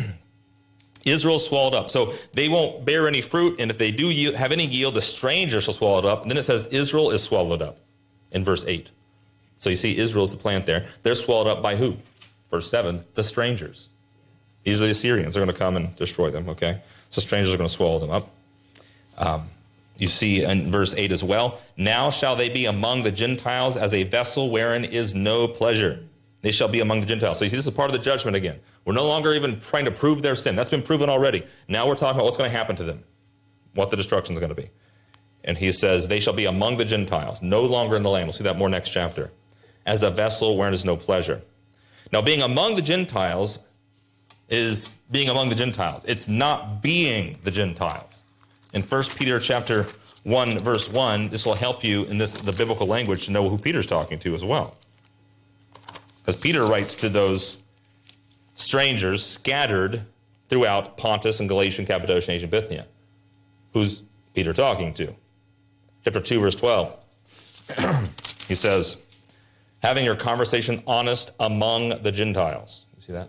Israel swallowed up. So they won't bear any fruit, and if they do have any yield, the stranger shall swallow it up. And then it says Israel is swallowed up in verse 8. So you see Israel is the plant there. They're swallowed up by who? Verse 7, the strangers. These are the Assyrians. They're going to come and destroy them, okay? So strangers are going to swallow them up. You see in verse 8 as well, "Now shall they be among the Gentiles as a vessel wherein is no pleasure. They shall be among the Gentiles." So you see, this is part of the judgment again. We're no longer even trying to prove their sin. That's been proven already. Now we're talking about what's going to happen to them, what the destruction is going to be. And he says, they shall be among the Gentiles, no longer in the land. We'll see that more next chapter. As a vessel wherein is no pleasure. Now, being among the Gentiles is being among the Gentiles. It's not being the Gentiles. In 1 Peter chapter 1, verse 1, this will help you in the biblical language to know who Peter's talking to as well. Because Peter writes to those strangers scattered throughout Pontus and Galatia, Cappadocia, and Asia, Bithynia. Who's Peter talking to? Chapter 2, verse 12. He says, "Having your conversation honest among the Gentiles." You see that?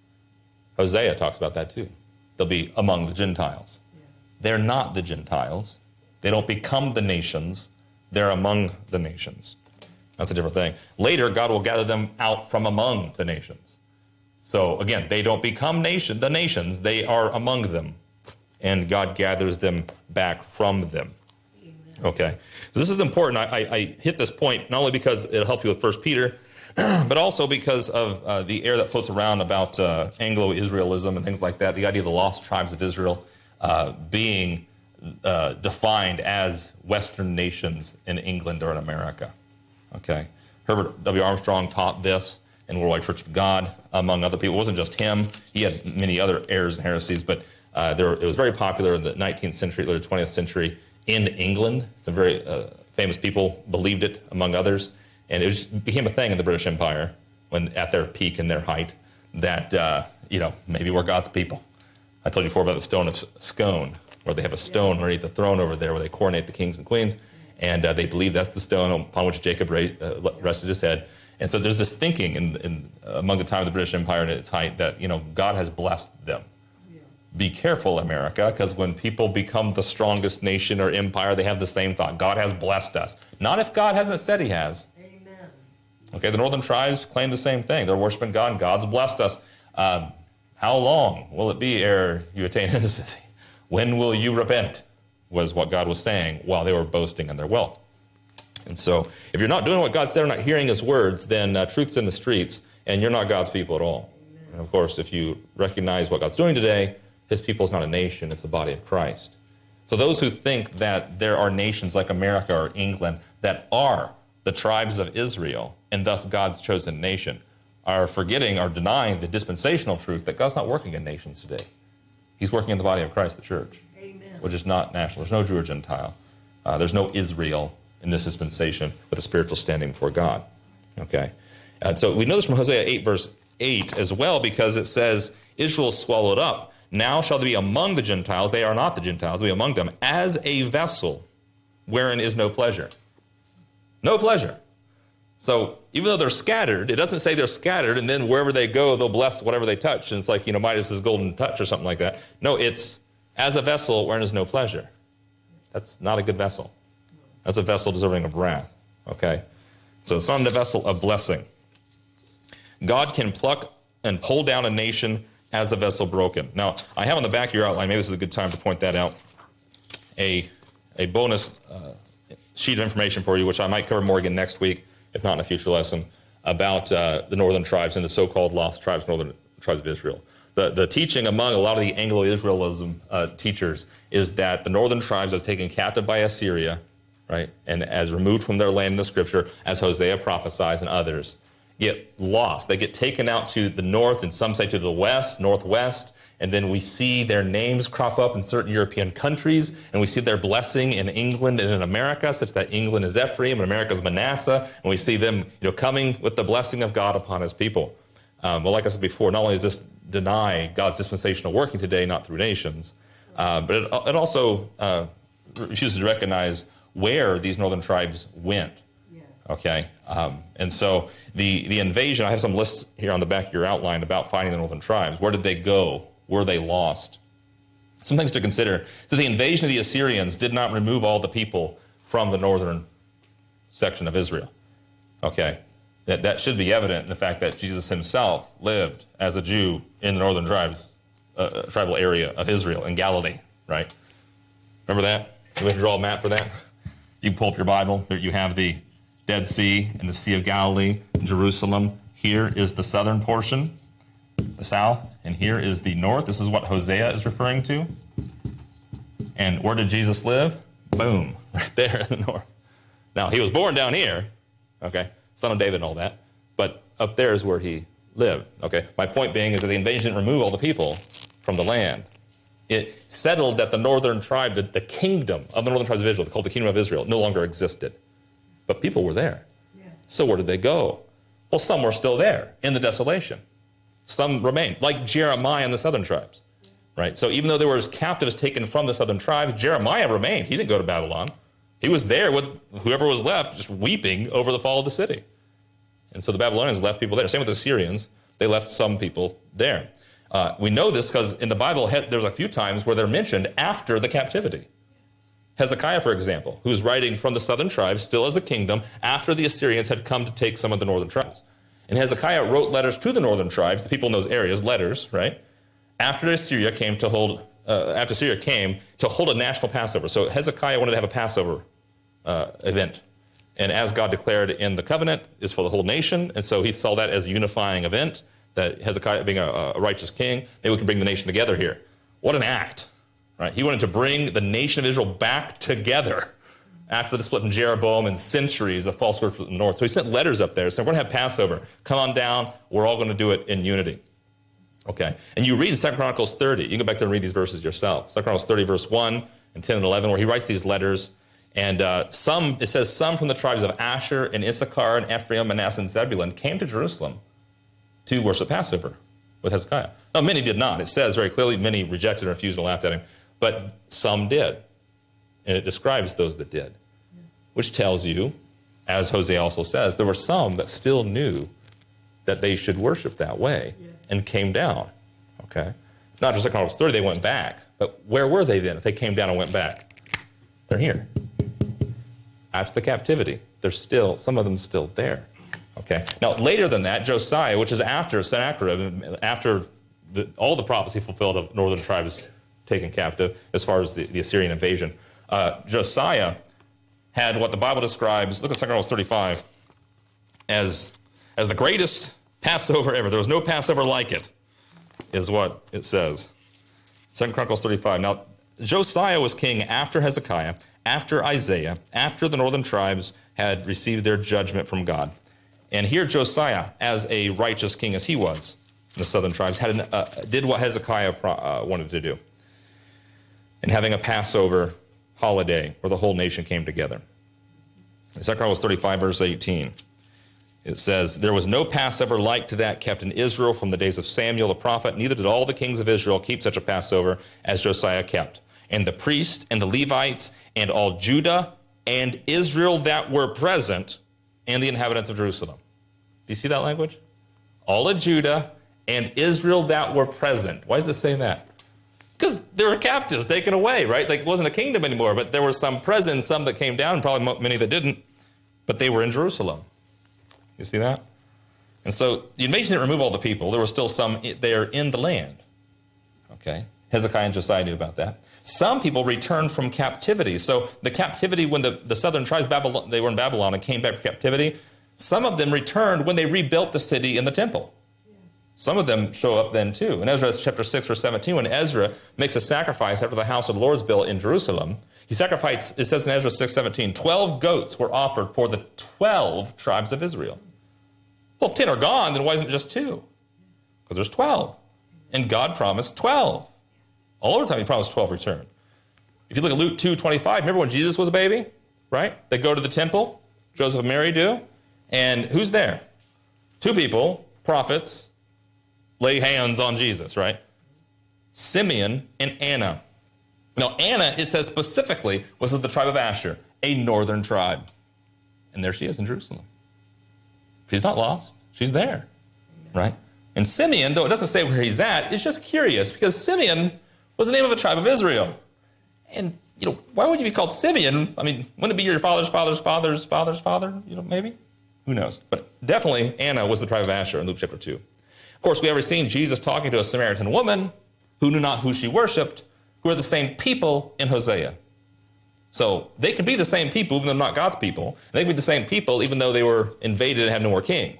Hosea talks about that too. They'll be among the Gentiles. Yeah. They're not the Gentiles. They don't become the nations. They're among the nations. That's a different thing. Later, God will gather them out from among the nations. So again, they don't become the nations. They are among them. And God gathers them back from them. Amen. Okay. So this is important. I hit this point not only because it'll help you with 1 Peter, but also because of the air that floats around about Anglo-Israelism and things like that. The idea of the lost tribes of Israel being defined as Western nations in England or in America. Okay, Herbert W. Armstrong taught this in Worldwide Church of God, among other people. It wasn't just him. He had many other errors and heresies, but it was very popular in the 19th century, later 20th century in England. Some very famous people believed it, among others. And it just became a thing in the British Empire when at their peak and their height that, maybe we're God's people. I told you before about the stone of Scone, where they have a stone underneath the throne over there where they coronate the kings and queens. And they believe that's the stone upon which Jacob rested his head. And so there's this thinking among the time of the British Empire at its height that, God has blessed them. Yeah. Be careful, America, because when people become the strongest nation or empire, they have the same thought. God has blessed us. Not if God hasn't said he has. Amen. Okay, the northern tribes claim the same thing. They're worshiping God, and God's blessed us. How long will it be ere you attain innocency? When will you repent? Was what God was saying while they were boasting in their wealth. And so if you're not doing what God said or not hearing his words, then truth's in the streets, and you're not God's people at all. Amen. And of course, if you recognize what God's doing today, his people is not a nation, it's the body of Christ. So those who think that there are nations like America or England that are the tribes of Israel, and thus God's chosen nation, are forgetting or denying the dispensational truth that God's not working in nations today. He's working in the body of Christ, the church. Amen. Which is not national. There's no Jew or Gentile. There's no Israel in this dispensation with a spiritual standing before God. Okay? And so we know this from Hosea 8, verse 8 as well, because it says, Israel is swallowed up. Now shall they be among the Gentiles. They are not the Gentiles. They be among them as a vessel wherein is no pleasure. No pleasure. So even though they're scattered, it doesn't say they're scattered and then wherever they go, they'll bless whatever they touch. And it's like, Midas's golden touch or something like that. No, it's as a vessel wherein is no pleasure. That's not a good vessel. That's a vessel deserving of wrath. Okay? So it's not a vessel of blessing. God can pluck and pull down a nation as a vessel broken. Now, I have on the back of your outline, maybe this is a good time to point that out, a bonus sheet of information for you, which I might cover more again next week, if not in a future lesson, about the northern tribes and the so-called lost tribes, northern tribes of Israel. The teaching among a lot of the Anglo-Israelism teachers is that the northern tribes as taken captive by Assyria, right, and as removed from their land in the scripture, as Hosea prophesies and others, get lost. They get taken out to the north, and some say to the west, northwest, and then we see their names crop up in certain European countries, and we see their blessing in England and in America, such that England is Ephraim and America is Manasseh, and we see them coming with the blessing of God upon his people. Well, like I said before, not only does this deny God's dispensational working today, not through nations, but it also refuses to recognize where these northern tribes went. Okay, and so the invasion, I have some lists here on the back of your outline about finding the northern tribes. Where did they go? Were they lost? Some things to consider. So the invasion of the Assyrians did not remove all the people from the northern section of Israel. Okay, that should be evident in the fact that Jesus himself lived as a Jew in the northern tribal area of Israel in Galilee, right? Remember that? We can draw a map for that. You can pull up your Bible. There you have the Dead Sea and the Sea of Galilee, Jerusalem. Here is the southern portion, the south, and here is the north. This is what Hosea is referring to. And where did Jesus live? Boom, right there in the north. Now, he was born down here, okay, son of David and all that, but up there is where he lived, okay? My point being is that the invasion didn't remove all the people from the land. It settled that the northern tribe, the kingdom of the northern tribes of Israel, called the kingdom of Israel, no longer existed. But people were there. Yeah. So where did they go? Well, some were still there in the desolation. Some remained, like Jeremiah and the southern tribes, right? So even though there were captives taken from the southern tribes, Jeremiah remained. He didn't go to Babylon. He was there with whoever was left, just weeping over the fall of the city. And so the Babylonians left people there. Same with the Syrians. They left some people there. We know this because in the Bible, there's a few times where they're mentioned after the captivity. Hezekiah, for example, who's writing from the southern tribes, still as a kingdom, after the Assyrians had come to take some of the northern tribes. And Hezekiah wrote letters to the northern tribes, the people in those areas, letters, right? After Syria came to hold a national Passover. So Hezekiah wanted to have a Passover event. And as God declared in the covenant, is for the whole nation. And so he saw that as a unifying event, that Hezekiah being a righteous king, maybe we can bring the nation together here. What an act. Right? He wanted to bring the nation of Israel back together after the split in Jeroboam and centuries of false worship in the north. So he sent letters up there saying, we're going to have Passover. Come on down. We're all going to do it in unity. Okay. And you read in 2 Chronicles 30. You can go back there and read these verses yourself. 2 Chronicles 30, verse 1 and 10 and 11, where he writes these letters. And it says some from the tribes of Asher and Issachar and Ephraim, Manasseh, and Zebulun came to Jerusalem to worship Passover with Hezekiah. Now, many did not. It says very clearly many rejected and refused and laughed at him. But some did, and it describes those that did, which tells you, as Hosea also says, there were some that still knew that they should worship that way and came down, okay? Not just like Chronicles 30, they went back, but where were they then if they came down and went back? They're here. After the captivity, some of them still there, okay? Now, later than that, Josiah, which is after Sennacherib, after all the prophecy fulfilled of northern tribes taken captive as far as the Assyrian invasion. Josiah had what the Bible describes, look at 2 Chronicles 35, as the greatest Passover ever. There was no Passover like it, is what it says. 2 Chronicles 35. Now, Josiah was king after Hezekiah, after Isaiah, after the northern tribes had received their judgment from God. And here Josiah, as a righteous king as he was in the southern tribes, did what Hezekiah wanted to do, and having a Passover holiday where the whole nation came together. In 2 Chronicles 35, verse 18, it says, there was no Passover like to that kept in Israel from the days of Samuel the prophet, neither did all the kings of Israel keep such a Passover as Josiah kept. And the priests and the Levites and all Judah and Israel that were present and the inhabitants of Jerusalem. Do you see that language? All of Judah and Israel that were present. Why does it say that? Because there were captives taken away, right? Like it wasn't a kingdom anymore, but there were some present, some that came down, and probably many that didn't, but they were in Jerusalem. You see that? And so the invasion didn't remove all the people. There were still some there in the land. Okay? Hezekiah and Josiah knew about that. Some people returned from captivity. So the captivity when the southern tribes, they were in Babylon and came back from captivity, some of them returned when they rebuilt the city and the temple. Some of them show up then too. In Ezra chapter 6, verse 17, when Ezra makes a sacrifice after the house of the Lord's built in Jerusalem, he sacrificed, it says in Ezra 6:17, 12 goats were offered for the 12 tribes of Israel. Well, if 10 are gone, then why isn't it just 2? Because there's 12. And God promised 12. All the time he promised 12 return. If you look at Luke 2:25, remember when Jesus was a baby, right? They go to the temple, Joseph and Mary do, and who's there? 2 people, prophets, lay hands on Jesus, right? Simeon and Anna. Now, Anna, it says specifically, was of the tribe of Asher, a northern tribe. And there she is in Jerusalem. She's not lost. She's there, right? And Simeon, though it doesn't say where he's at, is just curious because Simeon was the name of a tribe of Israel. And, why would you be called Simeon? I mean, wouldn't it be your father's father, maybe? Who knows? But definitely Anna was the tribe of Asher in Luke chapter 2. Of course, we ever seen Jesus talking to a Samaritan woman who knew not who she worshiped, who are the same people in Hosea. So they could be the same people, even though they're not God's people. They could be the same people, even though they were invaded and had no more king.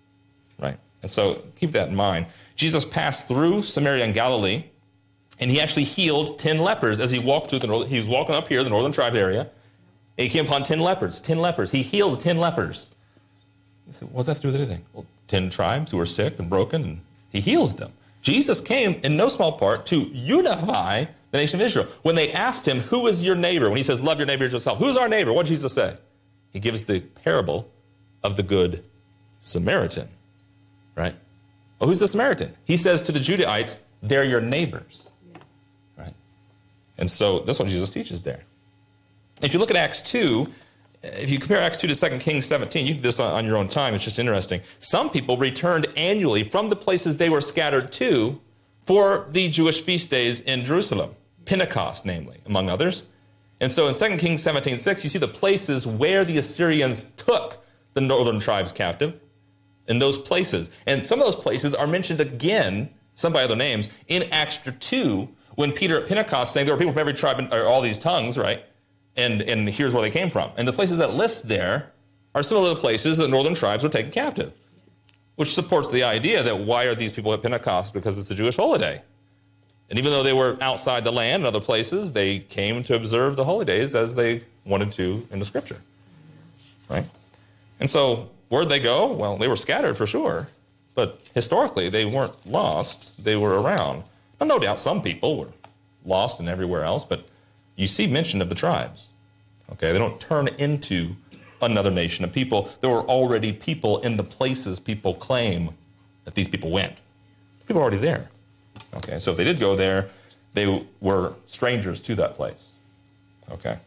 Right? And so keep that in mind. Jesus passed through Samaria and Galilee, and he actually healed 10 lepers as he walked through he was walking up here, the northern tribe area, and he came upon 10 lepers. 10 lepers. He healed 10 lepers. You say, what's that to do with anything? Well, 10 tribes who were sick and broken, and he heals them. Jesus came in no small part to unify the nation of Israel. When they asked him, who is your neighbor? When he says, love your neighbor as yourself. Who's our neighbor? What did Jesus say? He gives the parable of the good Samaritan, right? Well, who's the Samaritan? He says to the Judahites, they're your neighbors, right? And so that's what Jesus teaches there. If you look at Acts 2, if you compare Acts 2 to 2 Kings 17, you can do this on your own time. It's just interesting. Some people returned annually from the places they were scattered to for the Jewish feast days in Jerusalem, Pentecost, namely, among others. And so in 2 Kings 17:6, you see the places where the Assyrians took the northern tribes captive in those places. And some of those places are mentioned again, some by other names, in Acts 2, when Peter at Pentecost saying there were people from every tribe, or all these tongues, right? And here's where they came from. And the places that list there are similar to the places that northern tribes were taken captive, which supports the idea that why are these people at Pentecost? Because it's a Jewish holiday. And even though they were outside the land in other places, they came to observe the holy days as they wanted to in the Scripture, right? And so where'd they go? Well, they were scattered for sure, but historically they weren't lost. They were around. Now, no doubt some people were lost and everywhere else, but you see mention of the tribes, okay? They don't turn into another nation of people. There were already people in the places people claim that these people went. People are already there, okay? So if they did go there, they were strangers to that place, okay?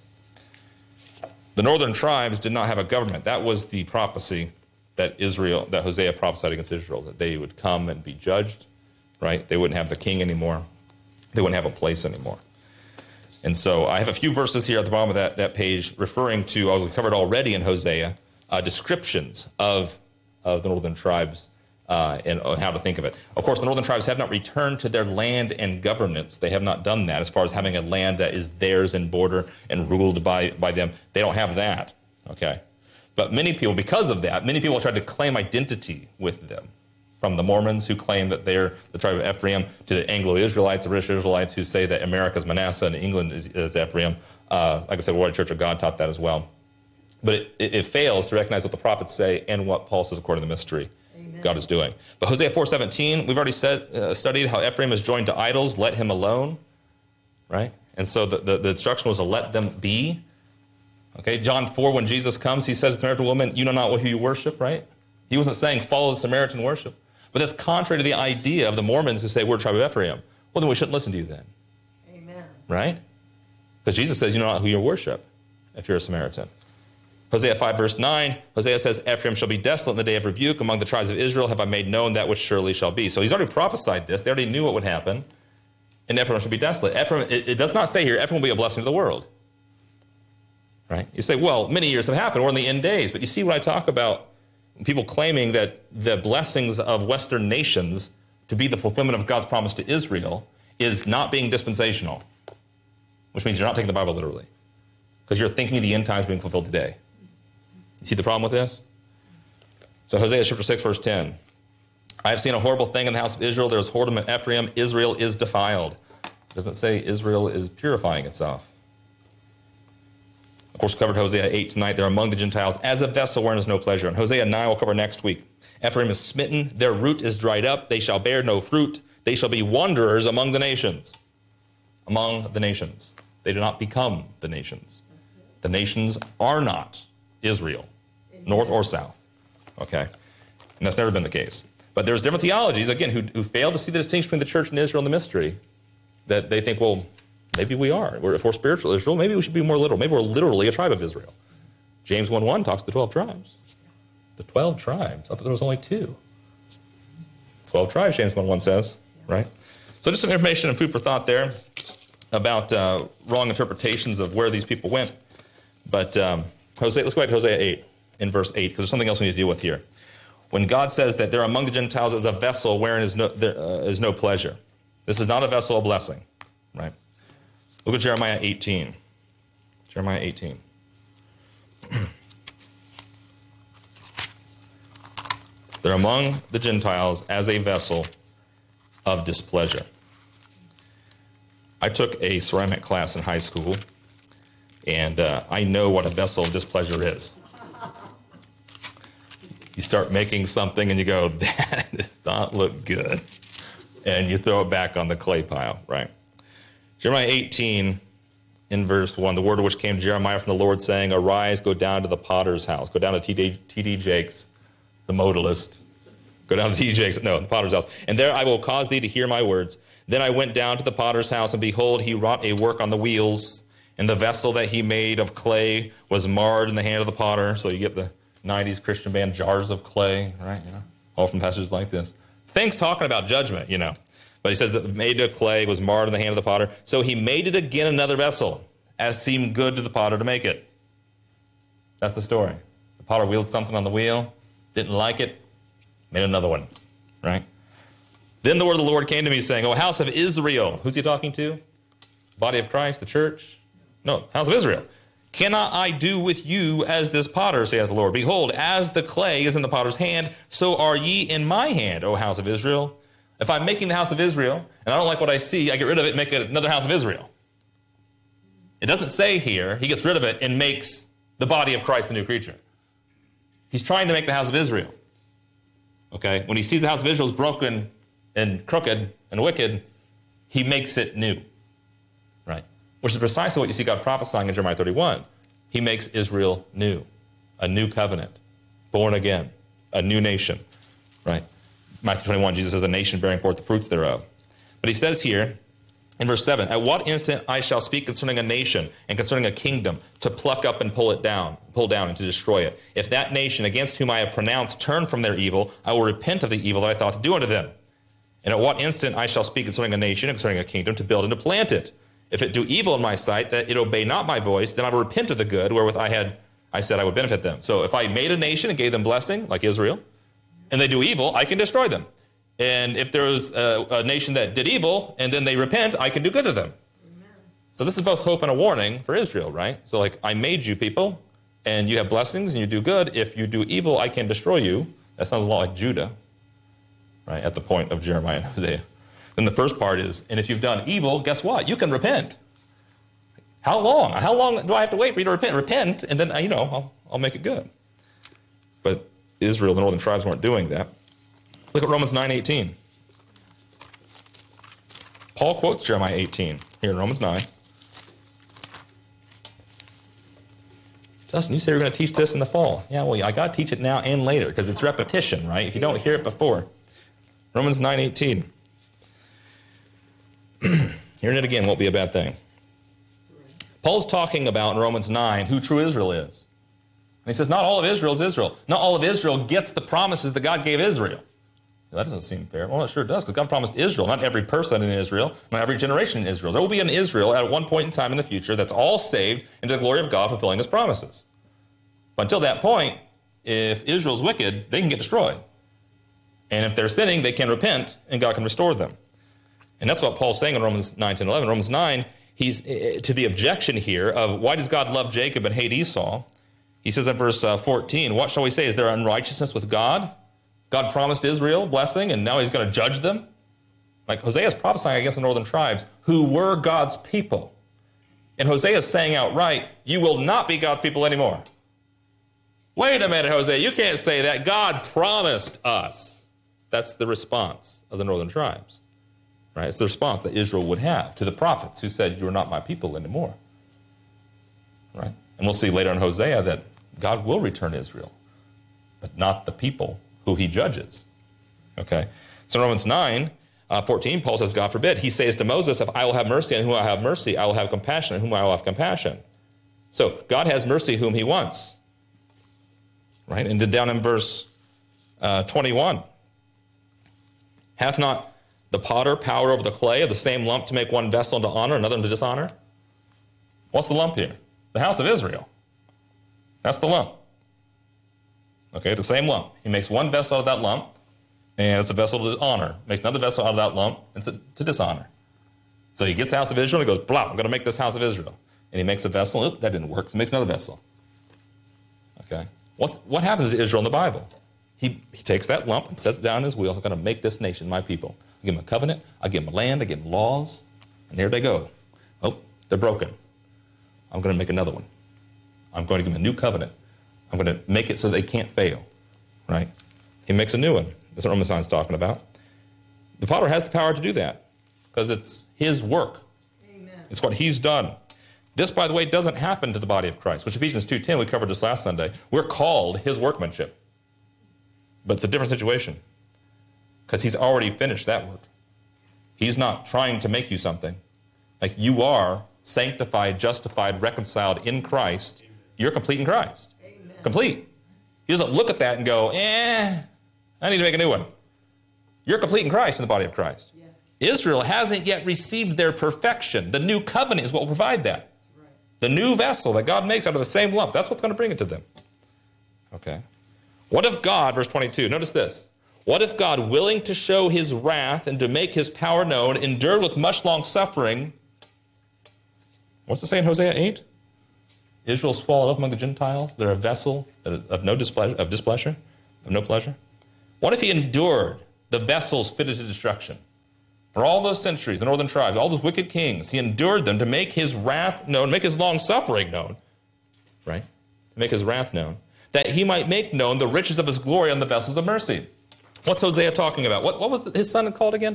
The northern tribes did not have a government. That was the prophecy that Hosea prophesied against Israel, that they would come and be judged, right? They wouldn't have the king anymore. They wouldn't have a place anymore. And so I have a few verses here at the bottom of that page referring to, as we covered already in Hosea, descriptions of the northern tribes and how to think of it. Of course, the northern tribes have not returned to their land and governance. They have not done that as far as having a land that is theirs in border and ruled by them. They don't have that, okay? But many people, because of that, many people tried to claim identity with them. From the Mormons who claim that they're the tribe of Ephraim, to the Anglo-Israelites, the British Israelites who say that America's Manasseh and England is Ephraim. Like I said, the World Church of God taught that as well. But it fails to recognize what the prophets say and what Paul says according to the mystery Amen. God is doing. But Hosea 4:17, we've already studied how Ephraim is joined to idols, let him alone, right? And so the instruction was to let them be. Okay, John 4, when Jesus comes, he says to the Samaritan woman, you know not who you worship, right? He wasn't saying follow the Samaritan worship. But that's contrary to the idea of the Mormons who say we're the tribe of Ephraim. Well, then we shouldn't listen to you then. Amen. Right? Because Jesus says you know not who you worship if you're a Samaritan. Hosea 5, verse 9, Hosea says, Ephraim shall be desolate in the day of rebuke. Among the tribes of Israel have I made known that which surely shall be. So he's already prophesied this. They already knew what would happen. And Ephraim shall be desolate. Ephraim, it does not say here, Ephraim will be a blessing to the world. Right? You say, well, many years have happened. We're in the end days. But you see what I talk about people claiming that the blessings of Western nations to be the fulfillment of God's promise to Israel is not being dispensational, which means you're not taking the Bible literally, because you're thinking the end times being fulfilled today. You see the problem with this? So Hosea chapter 6, verse 10. I have seen a horrible thing in the house of Israel. There is whoredom in Ephraim. Israel is defiled. It doesn't say Israel is purifying itself. Of course, we covered Hosea 8 tonight. They're among the Gentiles as a vessel wherein is no pleasure. And Hosea 9 we'll cover next week. Ephraim is smitten. Their root is dried up. They shall bear no fruit. They shall be wanderers among the nations. Among the nations. They do not become the nations. The nations are not Israel, north or south. Okay? And that's never been the case. But there's different theologies, again, who fail to see the distinction between the church and Israel in the mystery, that they think, well, maybe we are. If we're spiritual Israel, maybe we should be more literal. Maybe we're literally a tribe of Israel. James 1:1 talks to the 12 tribes. The 12 tribes. I thought there was only 2. 12 tribes, James 1:1 says, right? So just some information and food for thought there about wrong interpretations of where these people went. But Hosea, let's go back to Hosea 8 in verse 8, because there's something else we need to deal with here. When God says that they're among the Gentiles as a vessel wherein there is no pleasure. This is not a vessel of blessing, right? Look at Jeremiah 18. Jeremiah 18. They're among the Gentiles as a vessel of displeasure. I took a ceramic class in high school, and I know what a vessel of displeasure is. You start making something and you go, that does not look good. And you throw it back on the clay pile, right? Jeremiah 18 in verse 1, the word of which came to Jeremiah from the Lord saying, arise, go down to the potter's house. Go down to T.D. Jakes, the modalist. Go down to T.D. Jakes, the potter's house. And there I will cause thee to hear my words. Then I went down to the potter's house, and behold, he wrought a work on the wheels. And the vessel that he made of clay was marred in the hand of the potter. So you get the 90s Christian band, Jars of Clay, right? All from passages like this. Things talking about judgment, But he says that the made of clay was marred in the hand of the potter. So he made it again another vessel, as seemed good to the potter to make it. That's the story. The potter wheeled something on the wheel, didn't like it, made another one, right? Then the word of the Lord came to me saying, O house of Israel. Who's he talking to? Body of Christ, the church? No, house of Israel. Cannot I do with you as this potter, saith the Lord? Behold, as the clay is in the potter's hand, so are ye in my hand, O house of Israel. If I'm making the house of Israel, and I don't like what I see, I get rid of it and make it another house of Israel. It doesn't say here, he gets rid of it and makes the body of Christ the new creature. He's trying to make the house of Israel. Okay? When he sees the house of Israel is broken and crooked and wicked, he makes it new. Right? Which is precisely what you see God prophesying in Jeremiah 31. He makes Israel new. A new covenant. Born again. A new nation. Right? Matthew 21, Jesus says, a nation bearing forth the fruits thereof. But he says here, in verse 7, at what instant I shall speak concerning a nation and concerning a kingdom, to pluck up and pull down and to destroy it. If that nation against whom I have pronounced turn from their evil, I will repent of the evil that I thought to do unto them. And at what instant I shall speak concerning a nation and concerning a kingdom, to build and to plant it. If it do evil in my sight, that it obey not my voice, then I will repent of the good wherewith I said I would benefit them. So if I made a nation and gave them blessing, like Israel, and they do evil, I can destroy them. And if there was a nation that did evil, and then they repent, I can do good to them. Amen. So this is both hope and a warning for Israel, right? So like, I made you people, and you have blessings, and you do good. If you do evil, I can destroy you. That sounds a lot like Judah, right, at the point of Jeremiah and Hosea. Then the first part is, and if you've done evil, guess what? You can repent. How long? How long do I have to wait for you to repent? Repent, and then, I'll make it good. But Israel, the northern tribes, weren't doing that. Look at Romans 9:18. Paul quotes Jeremiah 18 here in Romans 9. Justin, you said you were going to teach this in the fall. Yeah, well, I got to teach it now and later because it's repetition, right? If you don't hear it before. Romans 9:18. Hearing it again won't be a bad thing. Paul's talking about in Romans 9 who true Israel is. And he says not all of Israel is Israel. Not all of Israel gets the promises that God gave Israel. That doesn't seem fair. Well, it sure does, because God promised Israel, not every person in Israel, not every generation in Israel. There will be an Israel at one point in time in the future that's all saved into the glory of God, fulfilling his promises. But until that point, if Israel's wicked, they can get destroyed. And if they're sinning, they can repent, and God can restore them. And that's what Paul's saying in Romans 9, 10, 11. Romans 9, he's to the objection here of why does God love Jacob and hate Esau? He says in verse 14, what shall we say? Is there unrighteousness with God? God promised Israel blessing, and now he's going to judge them? Like Hosea is prophesying against the northern tribes who were God's people. And Hosea is saying outright, you will not be God's people anymore. Wait a minute, Hosea, you can't say that. God promised us. That's the response of the northern tribes. Right? It's the response that Israel would have to the prophets who said, you're not my people anymore. Right? And we'll see later in Hosea that God will return Israel, but not the people who he judges. Okay? So in Romans 9, 14, Paul says, God forbid. He says to Moses, if I will have mercy on whom I have mercy, I will have compassion on whom I will have compassion. So God has mercy whom he wants. Right? And then down in verse 21, hath not the potter power over the clay of the same lump to make one vessel into honor, another into dishonor? What's the lump here? The house of Israel. That's the lump. Okay, the same lump. He makes one vessel out of that lump, and it's a vessel to honor. Makes another vessel out of that lump, and it's to dishonor. So he gets the house of Israel, and he goes, blah, I'm going to make this house of Israel. And he makes a vessel. Oop, that didn't work. So he makes another vessel. Okay. What happens to Israel in the Bible? He takes that lump and sets it down in his wheel. I'm going to make this nation my people. I give them a covenant. I give them land. I give them laws. And here they go. Oh, they're broken. I'm going to make another one. I'm going to give them a new covenant. I'm going to make it so they can't fail. Right? He makes a new one. That's what Romans 9 is talking about. The potter has the power to do that because it's his work. Amen. It's what he's done. This, by the way, doesn't happen to the body of Christ, which Ephesians 2:10, we covered this last Sunday. We're called his workmanship. But it's a different situation because he's already finished that work. He's not trying to make you something. Like you are sanctified, justified, reconciled in Christ. You're complete in Christ. Amen. Complete. He doesn't look at that and go, I need to make a new one. You're complete in Christ in the body of Christ. Yeah. Israel hasn't yet received their perfection. The new covenant is what will provide that. Right. The new vessel that God makes out of the same lump, that's what's going to bring it to them. Okay. What if God, verse 22, notice this. What if God, willing to show his wrath and to make his power known, endured with much long suffering? What's it say in Hosea 8? Israel swallowed up among the Gentiles. They're a vessel of no displeasure, of no pleasure. What if he endured the vessels fitted to destruction? For all those centuries, the northern tribes, all those wicked kings, he endured them to make his wrath known, make his long suffering known, right? To make his wrath known, that he might make known the riches of his glory on the vessels of mercy. What's Hosea talking about? What was his son called again?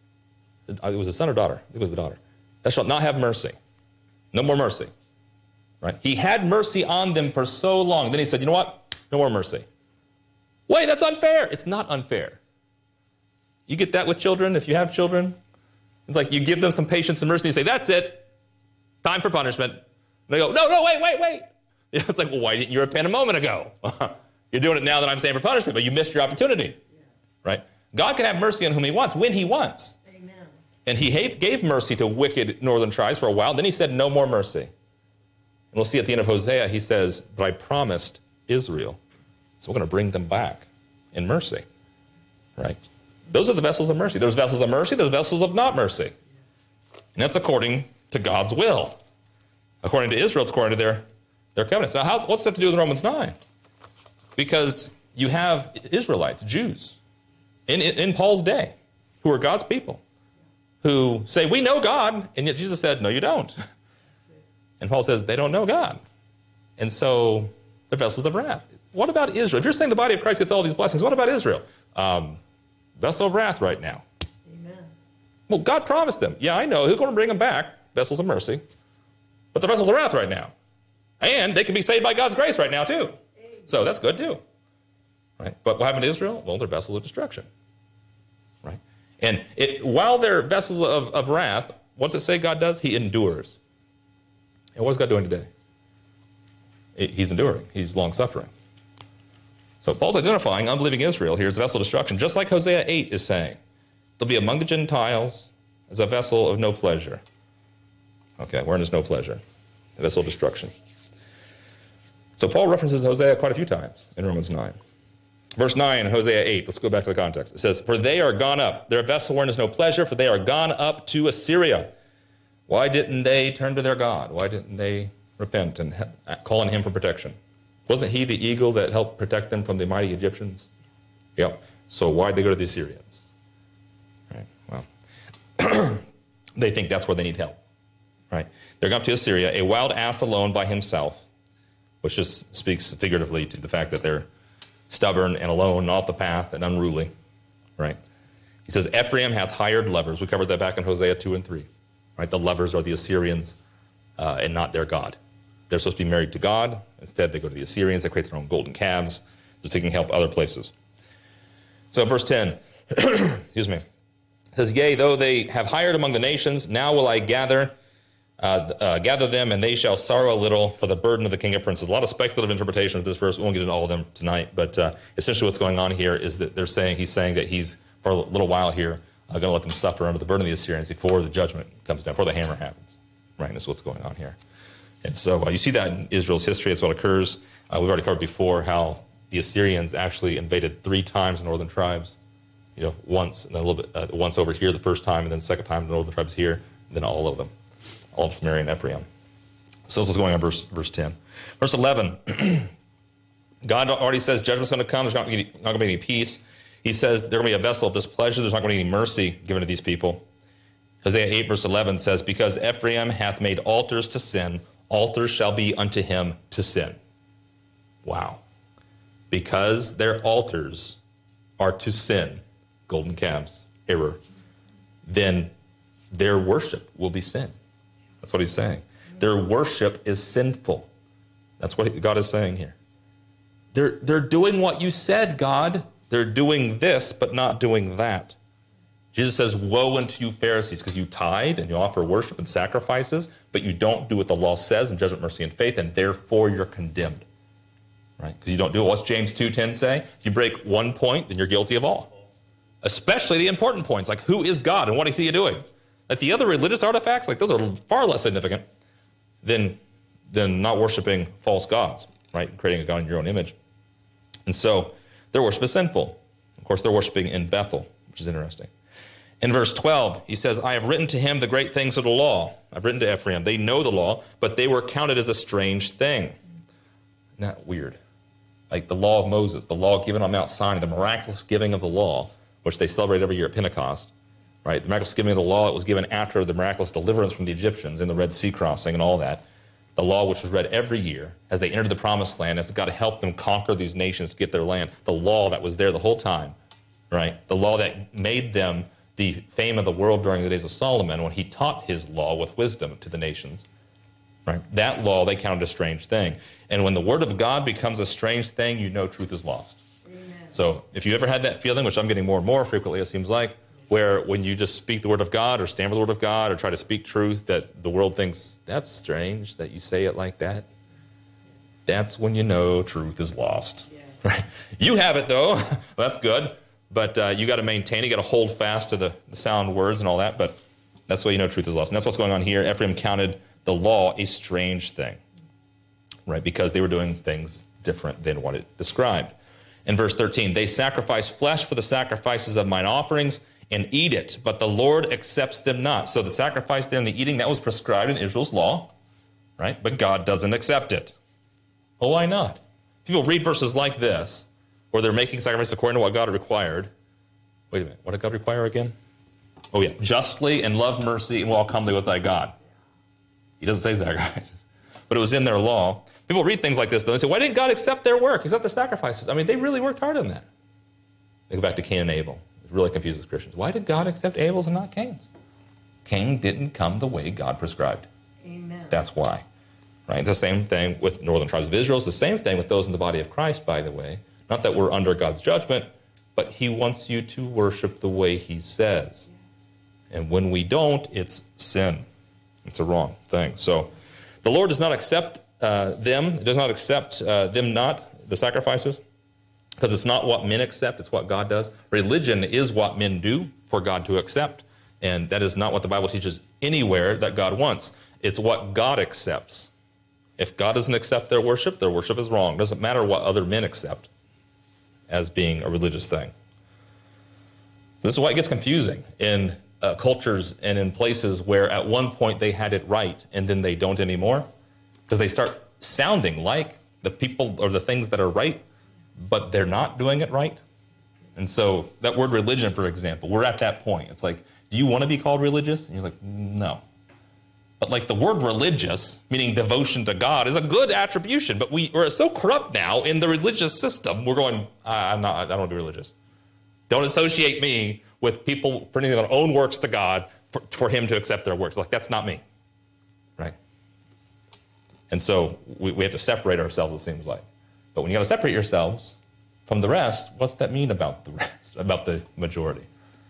It was a son or daughter? It was the daughter. Thou shalt not have mercy. No more mercy. Right? He had mercy on them for so long. Then he said, you know what? No more mercy. Wait, that's unfair. It's not unfair. You get that with children, if you have children. It's like you give them some patience and mercy and you say, that's it. Time for punishment. And they go, no, wait. It's like, well, why didn't you repent a moment ago? You're doing it now that I'm saying for punishment, but you missed your opportunity. Yeah. Right? God can have mercy on whom he wants, when he wants. Amen. And he gave mercy to wicked northern tribes for a while. Then he said, no more mercy. And we'll see at the end of Hosea, he says, but I promised Israel. So we're going to bring them back in mercy. Right? Those are the vessels of mercy. There's vessels of mercy, there's vessels of not mercy. And that's according to God's will. According to Israel, it's according to their covenants. Now, what's that to do with Romans 9? Because you have Israelites, Jews, in Paul's day, who are God's people, who say, we know God, and yet Jesus said, no, you don't. And Paul says, they don't know God. And so, they're vessels of wrath. What about Israel? If you're saying the body of Christ gets all these blessings, what about Israel? Vessel of wrath right now. Amen. Well, God promised them. Yeah, I know. He's going to bring them back, vessels of mercy. But the vessels of wrath right now. And they can be saved by God's grace right now, too. Amen. So that's good, too. Right? But what happened to Israel? Well, they're vessels of destruction. Right? And while they're vessels of wrath, what's it say God does? He endures. And what's God doing today? He's enduring. He's long-suffering. So Paul's identifying unbelieving Israel here as a vessel of destruction, just like Hosea 8 is saying. They'll be among the Gentiles as a vessel of no pleasure. Okay, wherein is no pleasure? A vessel of destruction. So Paul references Hosea quite a few times in Romans 9. Verse 9, Hosea 8, let's go back to the context. It says, for they are gone up. Their vessel wherein is no pleasure, for they are gone up to Assyria. Why didn't they turn to their God? Why didn't they repent and call on him for protection? Wasn't he the eagle that helped protect them from the mighty Egyptians? Yep. So why'd they go to the Assyrians? Right. Well, they think that's where they need help. Right. They're going up to Assyria, a wild ass alone by himself, which just speaks figuratively to the fact that they're stubborn and alone and off the path and unruly. Right. He says, Ephraim hath hired lovers. We covered that back in Hosea 2 and 3. Right. The lovers are the Assyrians and not their God. They're supposed to be married to God. Instead, they go to the Assyrians. They create their own golden calves. They're seeking help other places. So verse 10, excuse me, it says, yea, though they have hired among the nations, now will I gather them, and they shall sorrow a little for the burden of the king of princes. A lot of speculative interpretation of this verse. We won't get into all of them tonight, but essentially what's going on here is that he's saying that he's, for a little while here, going to let them suffer under the burden of the Assyrians before the judgment comes down, before the hammer happens. Right, that's what's going on here. And so you see that in Israel's history. That's what occurs. We've already covered before how the Assyrians actually invaded 3 times the northern tribes. Once, and then a little bit, once over here the first time, and then the second time the northern tribes here, and then all of them, all of Samaria and Ephraim. So this is going on verse 10. Verse 11, God already says judgment's going to come. There's not going to be any peace. He says there's going to be a vessel of displeasure. There's not going to be any mercy given to these people. Hosea 8 verse 11 says, because Ephraim hath made altars to sin, altars shall be unto him to sin. Wow. Because their altars are to sin, golden calves, error, then their worship will be sin. That's what he's saying. Their worship is sinful. That's what God is saying here. They're doing what you said, God. They're doing this, but not doing that. Jesus says, woe unto you Pharisees, because you tithe and you offer worship and sacrifices, but you don't do what the law says in judgment, mercy, and faith, and therefore you're condemned. Right? Because you don't do it. What's James 2:10 say? If you break one point, then you're guilty of all. Especially the important points, like who is God and what is he doing? Like the other religious artifacts, like those are far less significant than not worshiping false gods, right? Creating a God in your own image. And so their worship is sinful. Of course, they're worshiping in Bethel, which is interesting. In verse 12, he says, I have written to him the great things of the law. I've written to Ephraim. They know the law, but they were counted as a strange thing. Isn't that weird? Like the law of Moses, the law given on Mount Sinai, the miraculous giving of the law, which they celebrate every year at Pentecost, right? The miraculous giving of the law, it was given after the miraculous deliverance from the Egyptians in the Red Sea crossing and all that. The law, which was read every year as they entered the promised land, as God helped them conquer these nations to get their land. The law that was there the whole time, right? The law that made them the fame of the world during the days of Solomon when he taught his law with wisdom to the nations. Right? That law they counted a strange thing. And when the word of God becomes a strange thing, you know truth is lost. Amen. So if you ever had that feeling, which I'm getting more and more frequently, it seems like, where when you just speak the word of God or stand for the word of God or try to speak truth that the world thinks, that's strange that you say it like that, that's when you know truth is lost. Yeah. Right? You have it, though. Well, that's good. But you got to maintain it. You got to hold fast to the sound words and all that. But that's why you know truth is lost. And that's what's going on here. Ephraim counted the law a strange thing, right? Because they were doing things different than what it described. In verse 13, they sacrifice flesh for the sacrifices of mine offerings and eat it, but the Lord accepts them not. So the sacrifice there and the eating, that was prescribed in Israel's law, right? But God doesn't accept it. Oh, why not? People read verses like this, where they're making sacrifices according to what God required. Wait a minute, what did God require again? Oh yeah, justly and love mercy and walk humbly with thy God. He doesn't say sacrifices, but it was in their law. People read things like this, though, and say, why didn't God accept their work, accept their sacrifices? I mean, they really worked hard on that. They go back to Cain and Abel. It really confuses Christians. Why did God accept Abel's and not Cain's? Cain didn't come the way God prescribed. Amen. That's why. Right? It's the same thing with northern tribes of Israel. It's the same thing with those in the body of Christ, by the way. Not that we're under God's judgment, but he wants you to worship the way he says. And when we don't, it's sin. It's a wrong thing. So the Lord does not accept them. It does not accept them not, the sacrifices, because it's not what men accept. It's what God does. Religion is what men do for God to accept. And that is not what the Bible teaches anywhere that God wants. It's what God accepts. If God doesn't accept their worship is wrong. It doesn't matter what other men accept as being a religious thing. This is why it gets confusing in cultures and in places where at one point they had it right and then they don't anymore, because they start sounding like the people or the things that are right, but they're not doing it right. And so that word religion, for example, we're at that point. It's like, do you want to be called religious? And he's like, no. But like the word religious, meaning devotion to God, is a good attribution. But we're so corrupt now in the religious system, we're going, I don't want to be religious. Don't associate me with people putting their own works to God for him to accept their works. Like, that's not me, right? And so we have to separate ourselves, it seems like. But when you got to separate yourselves from the rest, what's that mean about the rest, about the majority?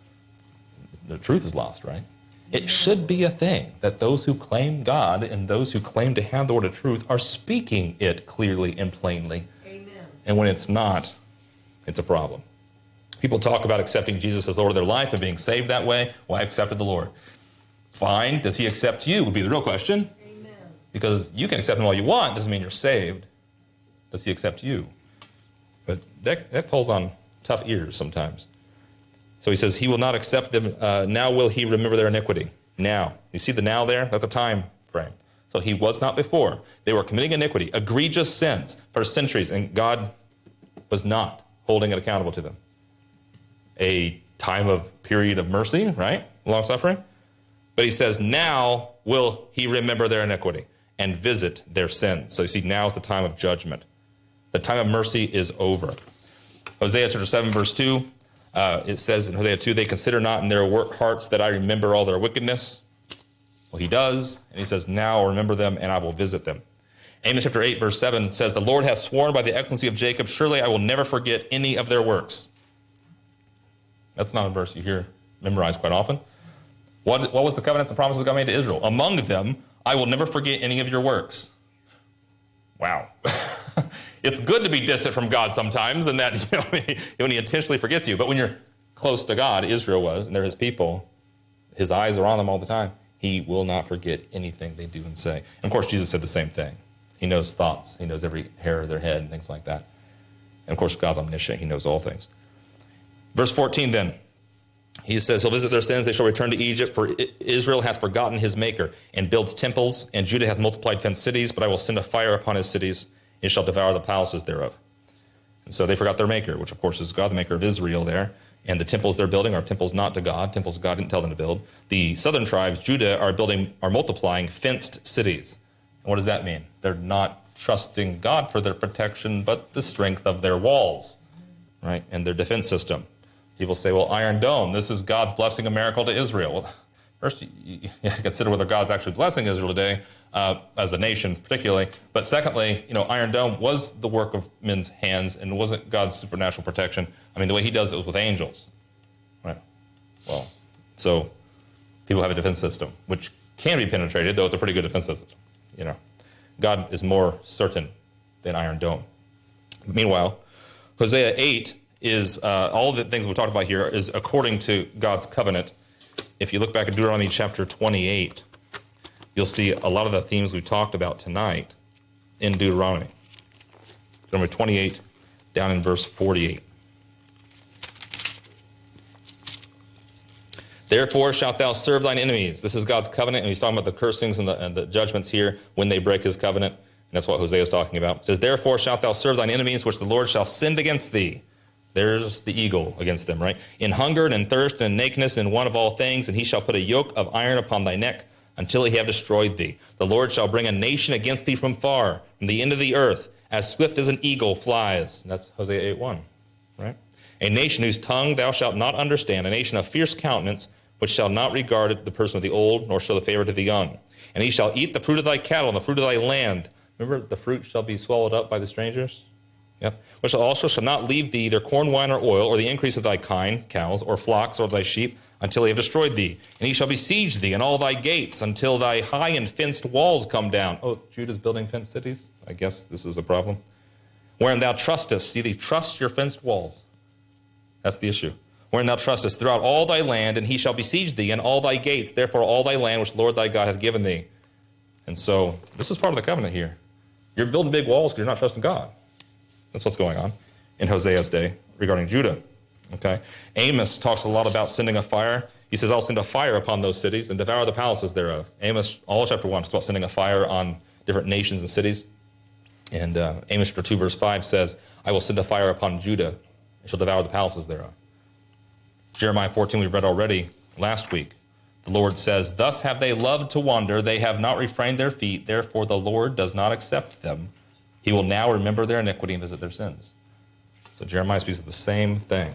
The truth is lost, right? It should be a thing that those who claim God and those who claim to have the word of truth are speaking it clearly and plainly. Amen. And when it's not, it's a problem. People talk about accepting Jesus as Lord of their life and being saved that way. Well, I accepted the Lord. Fine. Does he accept you would be the real question. Amen. Because you can accept him all you want. Doesn't mean you're saved. Does he accept you? But that falls on tough ears sometimes. So he says, he will not accept them. Now will he remember their iniquity. Now. You see the now there? That's a time frame. So he was not before. They were committing iniquity, egregious sins for centuries, and God was not holding it accountable to them. A period of mercy, right? Long suffering. But he says, now will he remember their iniquity and visit their sin. So you see, now is the time of judgment. The time of mercy is over. Hosea chapter 7, verse 2, it says in Hosea 2, they consider not in their hearts that I remember all their wickedness. Well, he does, and he says, now I'll remember them, and I will visit them. Amos chapter 8, verse 7 says, the Lord has sworn by the excellency of Jacob, surely I will never forget any of their works. That's not a verse you hear memorized quite often. What was the covenants and promises God made to Israel? Among them, I will never forget any of your works. Wow. It's good to be distant from God sometimes, and that when he intentionally forgets you. But when you're close to God, Israel was, and they're his people, his eyes are on them all the time. He will not forget anything they do and say. And of course, Jesus said the same thing. He knows thoughts. He knows every hair of their head and things like that. And of course, God's omniscient. He knows all things. Verse 14 then, he says, he'll visit their sins, they shall return to Egypt, for Israel hath forgotten his maker, and builds temples, and Judah hath multiplied fenced cities, but I will send a fire upon his cities, and it shall devour the palaces thereof. And so they forgot their maker, which of course is God, the maker of Israel there, and the temples they're building are temples not to God, temples God didn't tell them to build. The southern tribes, Judah, are multiplying fenced cities. And what does that mean? They're not trusting God for their protection, but the strength of their walls, right, and their defense system. People say, well, Iron Dome, this is God's blessing a miracle to Israel. Well, first, you have to consider whether God's actually blessing Israel today, as a nation particularly. But secondly, Iron Dome was the work of men's hands and wasn't God's supernatural protection. I mean, the way he does it was with angels. Right? Well, so people have a defense system, which can be penetrated, though it's a pretty good defense system. God is more certain than Iron Dome. Meanwhile, Hosea 8 is all the things we talked about here is according to God's covenant. If you look back at Deuteronomy chapter 28, you'll see a lot of the themes we talked about tonight in Deuteronomy. Deuteronomy 28, down in verse 48. Therefore shalt thou serve thine enemies. This is God's covenant, and he's talking about the cursings and the judgments here when they break his covenant. And that's what Hosea is talking about. It says, therefore shalt thou serve thine enemies, which the Lord shall send against thee. There's the eagle against them, right? In hunger and in thirst and in nakedness and in want of all things, and he shall put a yoke of iron upon thy neck until he have destroyed thee. The Lord shall bring a nation against thee from far, from the end of the earth, as swift as an eagle flies. And that's Hosea 8:1, right? A nation whose tongue thou shalt not understand, a nation of fierce countenance, which shall not regard the person of the old, nor show the favor to the young. And he shall eat the fruit of thy cattle and the fruit of thy land. Remember, the fruit shall be swallowed up by the strangers? Yep. Which also shall not leave thee either corn, wine, or oil, or the increase of thy kine, cows, or flocks, or thy sheep, until he have destroyed thee. And he shall besiege thee in all thy gates, until thy high and fenced walls come down. Oh, Judah's building fenced cities? I guess this is a problem. Wherein thou trustest. See, they trust your fenced walls. That's the issue. Wherein thou trustest throughout all thy land, and he shall besiege thee in all thy gates, therefore all thy land which the Lord thy God hath given thee. And so, this is part of the covenant here. You're building big walls because you're not trusting God. That's what's going on in Hosea's day regarding Judah. Okay? Amos talks a lot about sending a fire. He says, I'll send a fire upon those cities and devour the palaces thereof. Amos, all chapter 1, is about sending a fire on different nations and cities. And Amos chapter 2, verse 5 says, I will send a fire upon Judah and shall devour the palaces thereof. Jeremiah 14, we've read already last week. The Lord says, thus have they loved to wander. They have not refrained their feet. Therefore the Lord does not accept them. He will now remember their iniquity and visit their sins. So Jeremiah speaks of the same thing.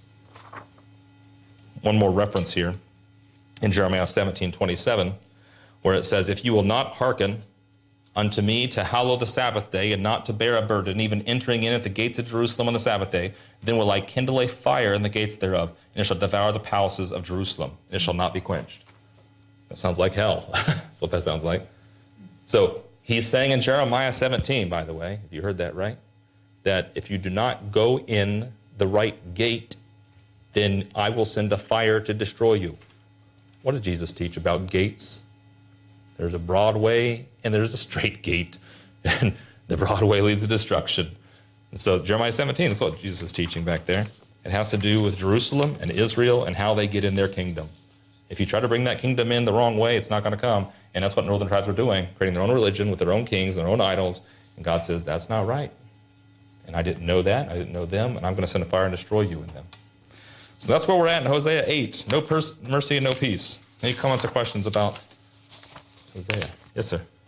One more reference here in Jeremiah 17:27, where it says, if you will not hearken unto me to hallow the Sabbath day and not to bear a burden, even entering in at the gates of Jerusalem on the Sabbath day, then will I kindle a fire in the gates thereof, and it shall devour the palaces of Jerusalem, and it shall not be quenched. That sounds like hell. That's what that sounds like. So he's saying in Jeremiah 17, by the way, if you heard that right, that if you do not go in the right gate, then I will send a fire to destroy you. What did Jesus teach about gates? There's a broad way and there's a straight gate. And the broad way leads to destruction. And so Jeremiah 17 is what Jesus is teaching back there. It has to do with Jerusalem and Israel and how they get in their kingdom. If you try to bring that kingdom in the wrong way, it's not going to come. And that's what northern tribes were doing, creating their own religion with their own kings and their own idols. And God says, that's not right. And I didn't know that. I didn't know them. And I'm going to send a fire and destroy you in them. So that's where we're at in Hosea 8. No mercy and no peace. Any comments or questions about Hosea? Yes, sir.